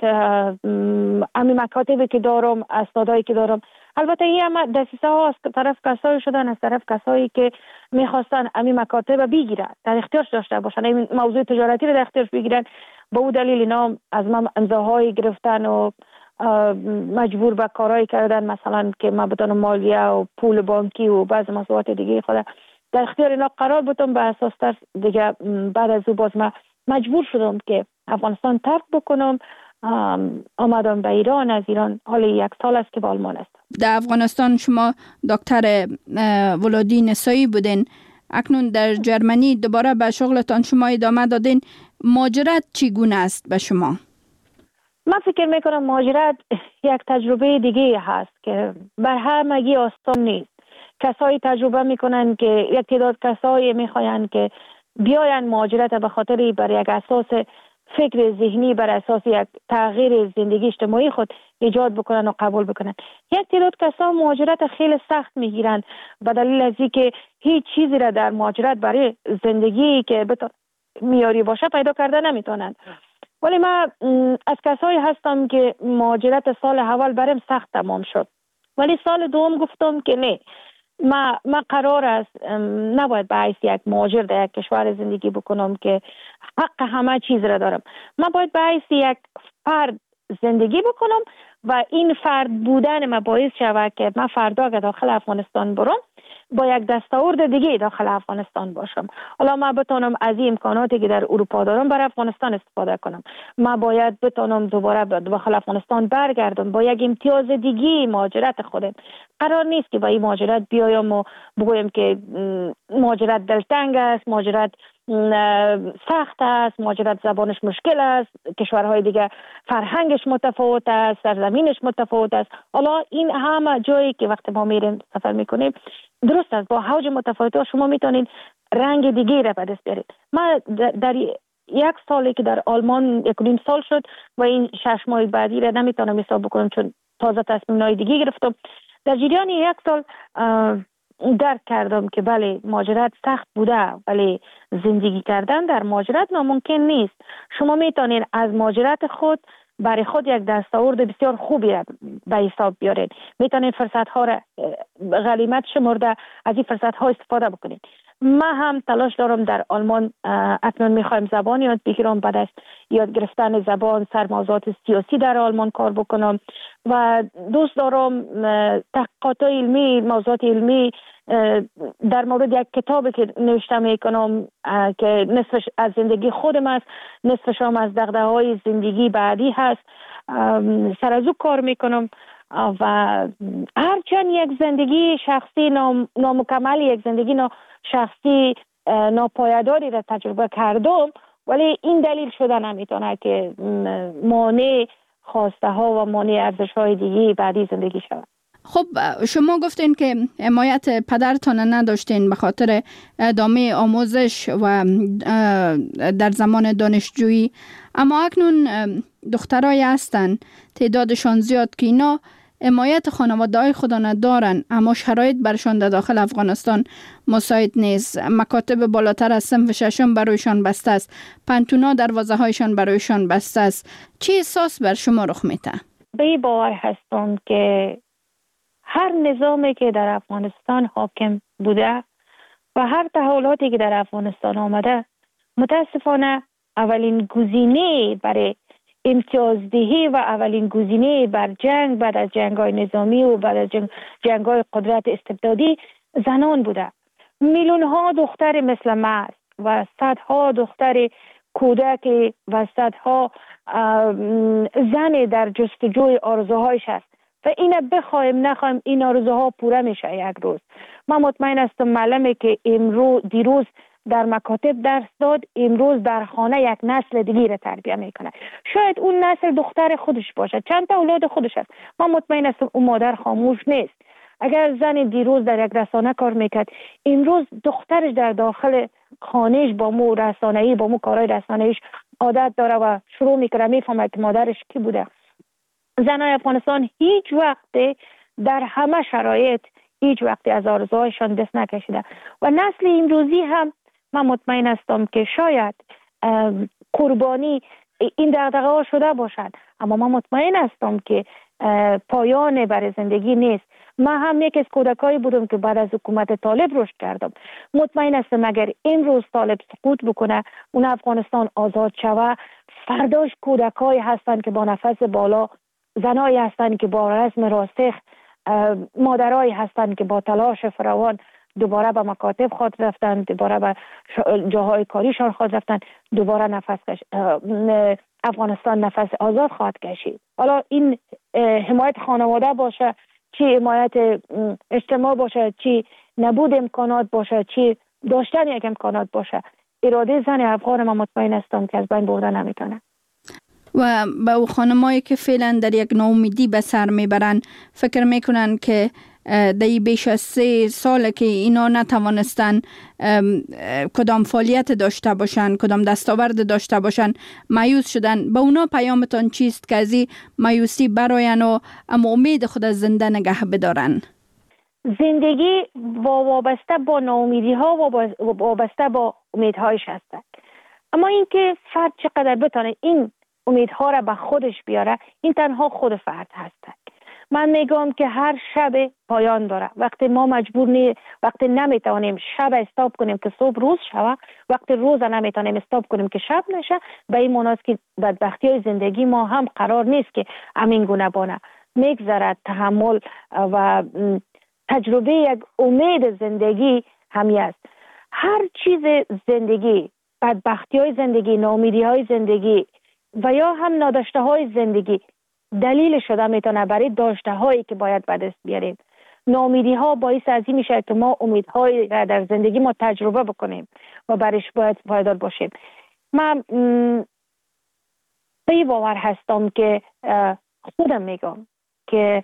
امی مکاتبی که دارم، اسنادایی که دارم، البته این هم دسیسه ها از طرف کسایی شدن، از طرف کسایی که میخواستن امی مکاتب بگیرن، در اختیارش داشته باشن، این موضوع تجارتی رو در اختیارش بگیرن. با اون دلیل اینا از من امضاهایی گرفتن و مجبور به کارهایی کردن، مثلا که من بتونم مالیه و پول بانکی و بعض مسئولیت دیگه خود در اختیار اینا قرار بودم. به اساس تر دیگه بعد از او باز من مجبور شدم که افغانستان ترک بکنم. آمدم به ایران. از ایران حالا 1 سال است که با آلمان هستم. در افغانستان شما دکتر ولادی نسایی بودین، اکنون در جرمنی دوباره به شغلتان شما ادامه دادین. مهاجرت چگونه است به شما؟ من فکر میکنم مهاجرت یک تجربه دیگه هست که بر همگی آسان نیست. کسایی تجربه میکنن که یک تعداد کسایی میخواین که بیاین مهاجرت به خاطر بر یک اساس فکر ذهنی، بر اساس یک تغییر زندگی اجتماعی خود ایجاد بکنن و قبول بکنن. یک تعداد کسا مهاجرت خیلی سخت میگیرن به دلیل از اینکه هیچ چیزی را در مهاجرت برای زندگی که میاری باشه پیدا کرده نمیتونن. ولی من از کسایی هستم که مهاجرت سال اول برام سخت تمام شد، ولی سال دوم گفتم که نه، من قرار است نباید به حیث یک مهاجر در یک کشور زندگی بکنم که حق همه چیز را دارم. من باید به حیث یک فرد زندگی بکنم و این فرد بودن من باعث شود که من فردا که داخل افغانستان برم با یک دستاورد دیگه داخل افغانستان باشم. حالا من بتونم از این امکاناتی که در اروپا دارم برای افغانستان استفاده کنم. من باید بتونم دوباره داخل افغانستان برگردم با یک امتیاز دیگه مهاجرت خودم. قرار نیست که با این مهاجرت بیایم و بگویم که مهاجرت دلتنگ است، مهاجرت سخت است، مهاجرت زبانش مشکل است، کشورهای دیگه فرهنگش متفاوت است، سرزمینش متفاوت است. حالا این همه جایی که وقتی ما میریم سفر میکنیم درست است، با حوج متفاوت شما میتونید رنگ دیگه را به دست بیارید. من در یک سالی که در آلمان 1.5 سال شد و این 6 ماه بعدی را نمیتونم حساب بکنم چون تازه تصمیم‌های دیگه گرفتم. در جریان 1 سال درک کردم که بله مهاجرت سخت بوده، ولی زندگی کردن در مهاجرت ناممکن نیست. شما میتونید از مهاجرت خود برای خود یک دستاورد بسیار خوبی را به حساب بیارید. میتونید فرصت ها را غنیمت شمرده از این فرصت ها استفاده بکنید. من هم تلاش دارم در آلمان اکنون میخوایم زبان یاد بگیرم، بعد از یاد گرفتن زبان سر موضوعات سیاسی در آلمان کار بکنم و دوست دارم تحقیقات علمی، موضوعات علمی در مورد یک کتابی که نوشته میکنم که نصفش از زندگی خودم است، نصفش هم از دغدغه‌های زندگی بعدی هست، سر از او کار میکنم و هرچند یک زندگی شخصی نامکمل، یک زندگی شخصی ناپایداری را تجربه کردم، ولی این دلیل شده نمیتونه که مانع خواسته ها و مانع ارزش های دیگه بعدی زندگی شود. خب شما گفتین که حمایت پدرتان نداشتین به خاطر ادامه آموزش و در زمان دانشجویی، اما اکنون دخترای هستن تعدادشان زیاد که اینا حمایت خانواده‌های خود ندارن، اما شرایط برشان در داخل افغانستان مساعد نیست. مکاتب بالاتر از صنف ششم برایشان بسته است، پنتونا دروازه‌هایشان برایشان بسته است. چه احساس بر شما رخ میده؟ به باور هستم که هر نظامی که در افغانستان حاکم بوده و هر تحولاتی که در افغانستان آمده، متاسفانه اولین گزینه برای امتیازدهی و اولین گزینه بر جنگ بعد از جنگ‌های نظامی و بعد از جنگ‌های قدرت استبدادی زنان بوده. میلیون‌ها دختر مثل من و صدها دختر کودک و صدها زن در جستجوی آرزوهایش است و اینه بخوایم نخوایم این آرزوها پوره میشه یک روز. من مطمئن هستم معلمی که دیروز در مکاتب درس داد، امروز در خانه یک نسل دیگه را تربیت میکنه. شاید اون نسل دختر خودش باشه، چند تا اولاد خودش هست. من مطمئن هستم اون مادر خاموش نیست. اگر زن دیروز در یک رسانه کار میکرد، امروز دخترش در داخل خانهش با مو رسانه‌ای، با مو کارهای رسانه‌ایش عادت داره و شروع میکنه میفهمه که مادرش کی بوده. زنای افغانستان هیچ وقت در همه شرایط هیچ وقت از آرزوهایشان دست نکشیده و نسل امروزی هم من مطمئن هستم که شاید قربانی این دغدغه ها شده باشد، اما من مطمئن هستم که پایان برای زندگی نیست. من هم یک از کودکایی بودم که بعد از حکومت طالب رشد کردم. مطمئن هستم اگر امروز طالب سقوط بکنه، اون افغانستان آزاد شود، فرداش کودکایی هستند که با نفس بالا، زنایی هستند که با رزم راسخ، مادرایی هستند که با تلاش فراوان دوباره به مکاتب خود رفتن، دوباره به جاهای کاریشان خود رفتن، دوباره افغانستان نفس آزاد خواهد کشید. حالا این حمایت خانواده باشه، چی حمایت اجتماع باشه، چی نبود امکانات باشه، چی داشتن یک امکانات باشه، اراده زن افغان من مطمئن هستم که از بین برده نمیتونه. و به او خانمایی که فعلا در یک ناامیدی به سر میبرن، فکر میکنن که در بیش از 3 سال که اینا نتوانستن کدام فعالیت داشته باشن، کدام دستاورد داشته باشن، مایوس شدن. به اونا پیامتان چیست که از این مایوسی براین و اما امید خود از زنده نگه بدارن؟ زندگی وابسته با ناامیدی ها و وابسته با امیدهایش هستند، اما اینکه فرد چقدر بتونه این امیدها را به خودش بیاره، این تنها خود فرد هستند. من میگم که هر شب پایان داره. وقتی ما وقتی نمیتونیم شب استاپ کنیم که صبح روز شود، وقتی روز نمیتونیم استاپ کنیم که شب نشه، به این معناست که بدبختی های زندگی ما هم قرار نیست که همین گونه بانه. میگذرد تحمل و تجربه یک امید زندگی همی است. هر چیز زندگی، بدبختی های زندگی، ناامیدی های زندگی و یا هم ناداشته های زندگی دلیل شده میتونه برای داشته هایی که باید به دست بیاریم. ناامیدی ها باعث از این میشه که ما امیدهایی را در زندگی ما تجربه بکنیم و برایش باید پایدار باشیم. من به باور هستم که خودم میگم که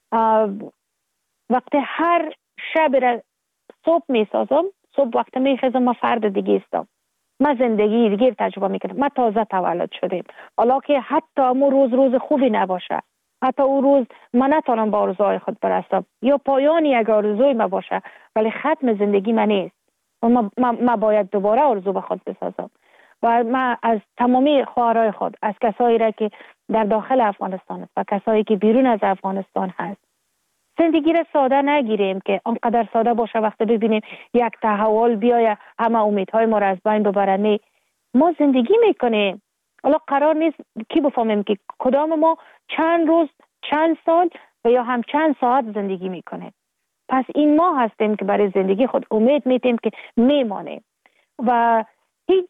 وقتی هر شب را صبح میسازم، صبح وقتی میخیزم ما فرد دیگه استم. ما زندگی دیگه تجربه میکنم. ما تازه تولد شدیم، حالا که حتی امو روز خوبی نباشه، حتی او روز من نتونم با آرزوهای خود برسم یا پایان یک آرزوی ما باشه، ولی ختم زندگی من نیست و ما باید دوباره آرزو به خود بسازم. و ما از تمامی خواهرای خود، از کسایی را که در داخل افغانستان است و کسایی که بیرون از افغانستان هست، زندگی را ساده نگیریم که آنقدر ساده باشه وقتی ببینیم یک تحول بیاید همه امیدهای ما را از بین ببره. نه، ما زندگی میکنیم. حالا قرار نیست کی بفهمیم که کدام ما چند روز، چند سال و یا هم چند ساعت زندگی میکنیم. پس این ما هستیم که برای زندگی خود امید میتیم که میمانیم و هیچ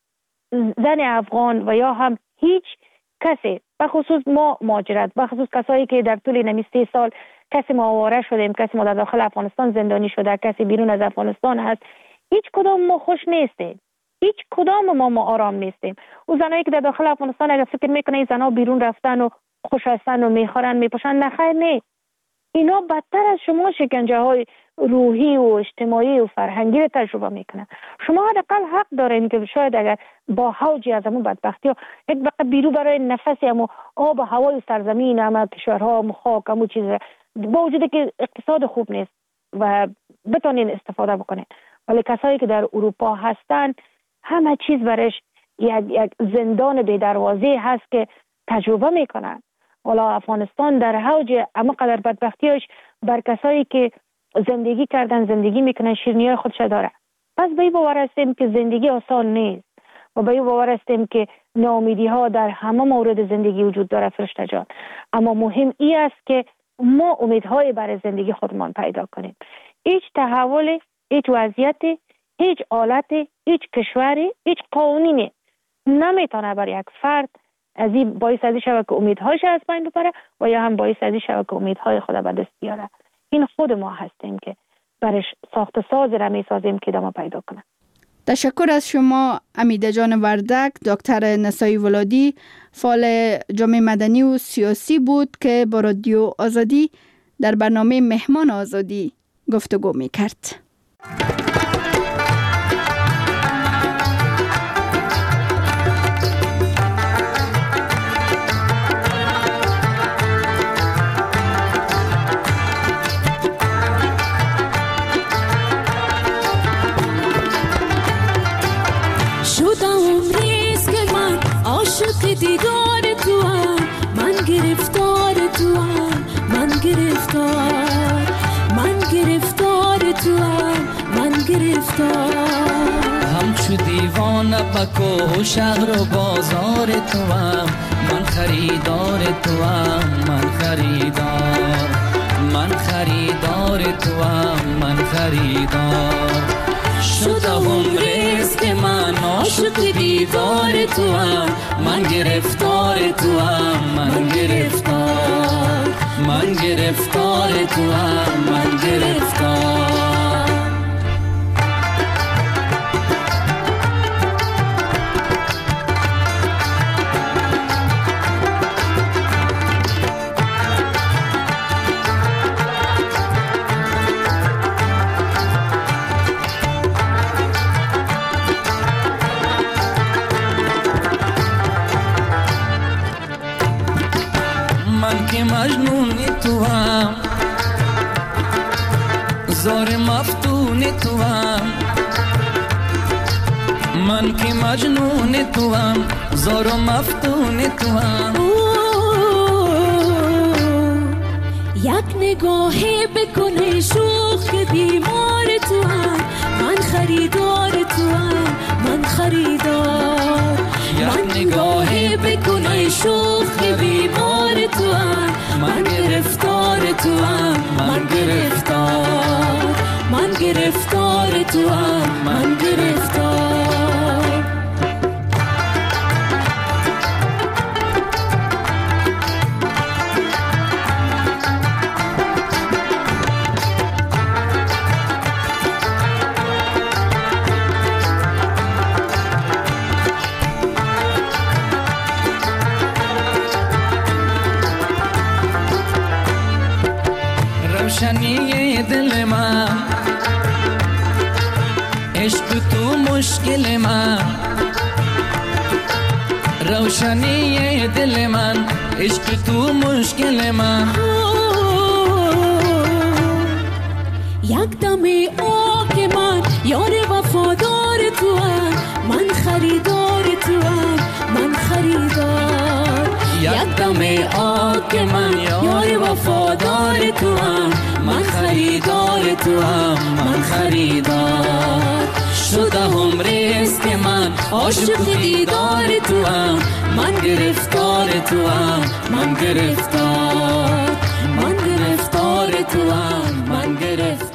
زن افغان و یا هم هیچ کسی، بخصوص ما مهاجرت، بخصوص کسایی که در طول نمی 3 سال کسی ما آواره شدیم، کسی ما در داخل افغانستان زندانی شده، کسی بیرون از افغانستان هست، هیچ کدام ما خوش نیستیم، هیچ کدام ما آرام نیستیم. او زنایی که در داخل افغانستان اگر فکر میکنه این زنها بیرون رفتن و خوش هستن و میخورن میپوشن، نخیر نیست. اینا بدتر از شما شکنجه های روحی و اجتماعی و فرهنگی رو تجربه میکنن. شما حداقل حق دارین که شاید اگر با حوجی از همون بدبختی ها یک وقت بیرو برای نفسی همون آب و هوای سرزمین همه کشورها همون خاک همون چیز با وجود که اقتصاد خوب نیست و بتونین استفاده بکنین، ولی کسایی که در اروپا هستن همه چیز برش یک زندان بی دروازه هست که تجربه میکنن. والا افغانستان در حوج اما قدر بدبختیش بر کسایی که زندگی کردن، زندگی میکنن، شیرینی‌های خودش داره. پس به این باور هستیم که زندگی آسان نیست و به این باور هستیم که ناامیدی ها در همه مورد زندگی وجود داره فرشته جان. اما مهم این است که ما امیدهای برای زندگی خودمان پیدا کنیم. هیچ تحول، هیچ وضعیت، هیچ حالت، هیچ کشوری، هیچ قانونی نمیتونه برای یک فرد از این باعث ازی شود که امیدهاش از بین ببره و یا هم باعث ازی شود که امیدهای خود به دست بیاره. این خود ما هستیم که برش ساخت ساز را میسازیم که ادامه پیدا کنه. تشکر از شما امیده جان وردک. دکتر نسایی ولادی فعال جامعه مدنی و سیاسی بود که با رادیو آزادی در برنامه مهمان آزادی گفتگو میکرد. دیدار تو هم من گرفتار تو هم من گرفتار من گرفتار تو هم من گرفتار همچو دیوانه بکو شهر و بازار تو هم من خریدار تو هم من خریدار من خریدار تو هم من خریدار شدم رزق من عاشق دیدار تو هم من گرفتار تو هم من گرفتار من گرفتار تو هم من گرفتار مجنون تو هم زار مفتون تو هم من که مجنون تو هم زار مفتون تو هم یک نگاهی بکنه شوخ بیمار تو هم من خریدار تو هم من خریدار یک نگاهی بکنه شوخ بیمار تو هم من گرفتار تو هم من گرفتار من گرفتار تو هم من گرفتار روشنی دل من عشق تو مشکل من روشنی دل من، عشق تو مشکل من. یک دم آه که من یار وفادار تو هم، من خریدار تو هم، من خریدار. یک دم آه که من یار وفادار تو هم، من خریدار تو هم، من خریدار. شده هم ریست من عاشق دیدار تو هم، من گرفتار تو هم، من گرفتار. من گرفتار تو هم، من گرفتار.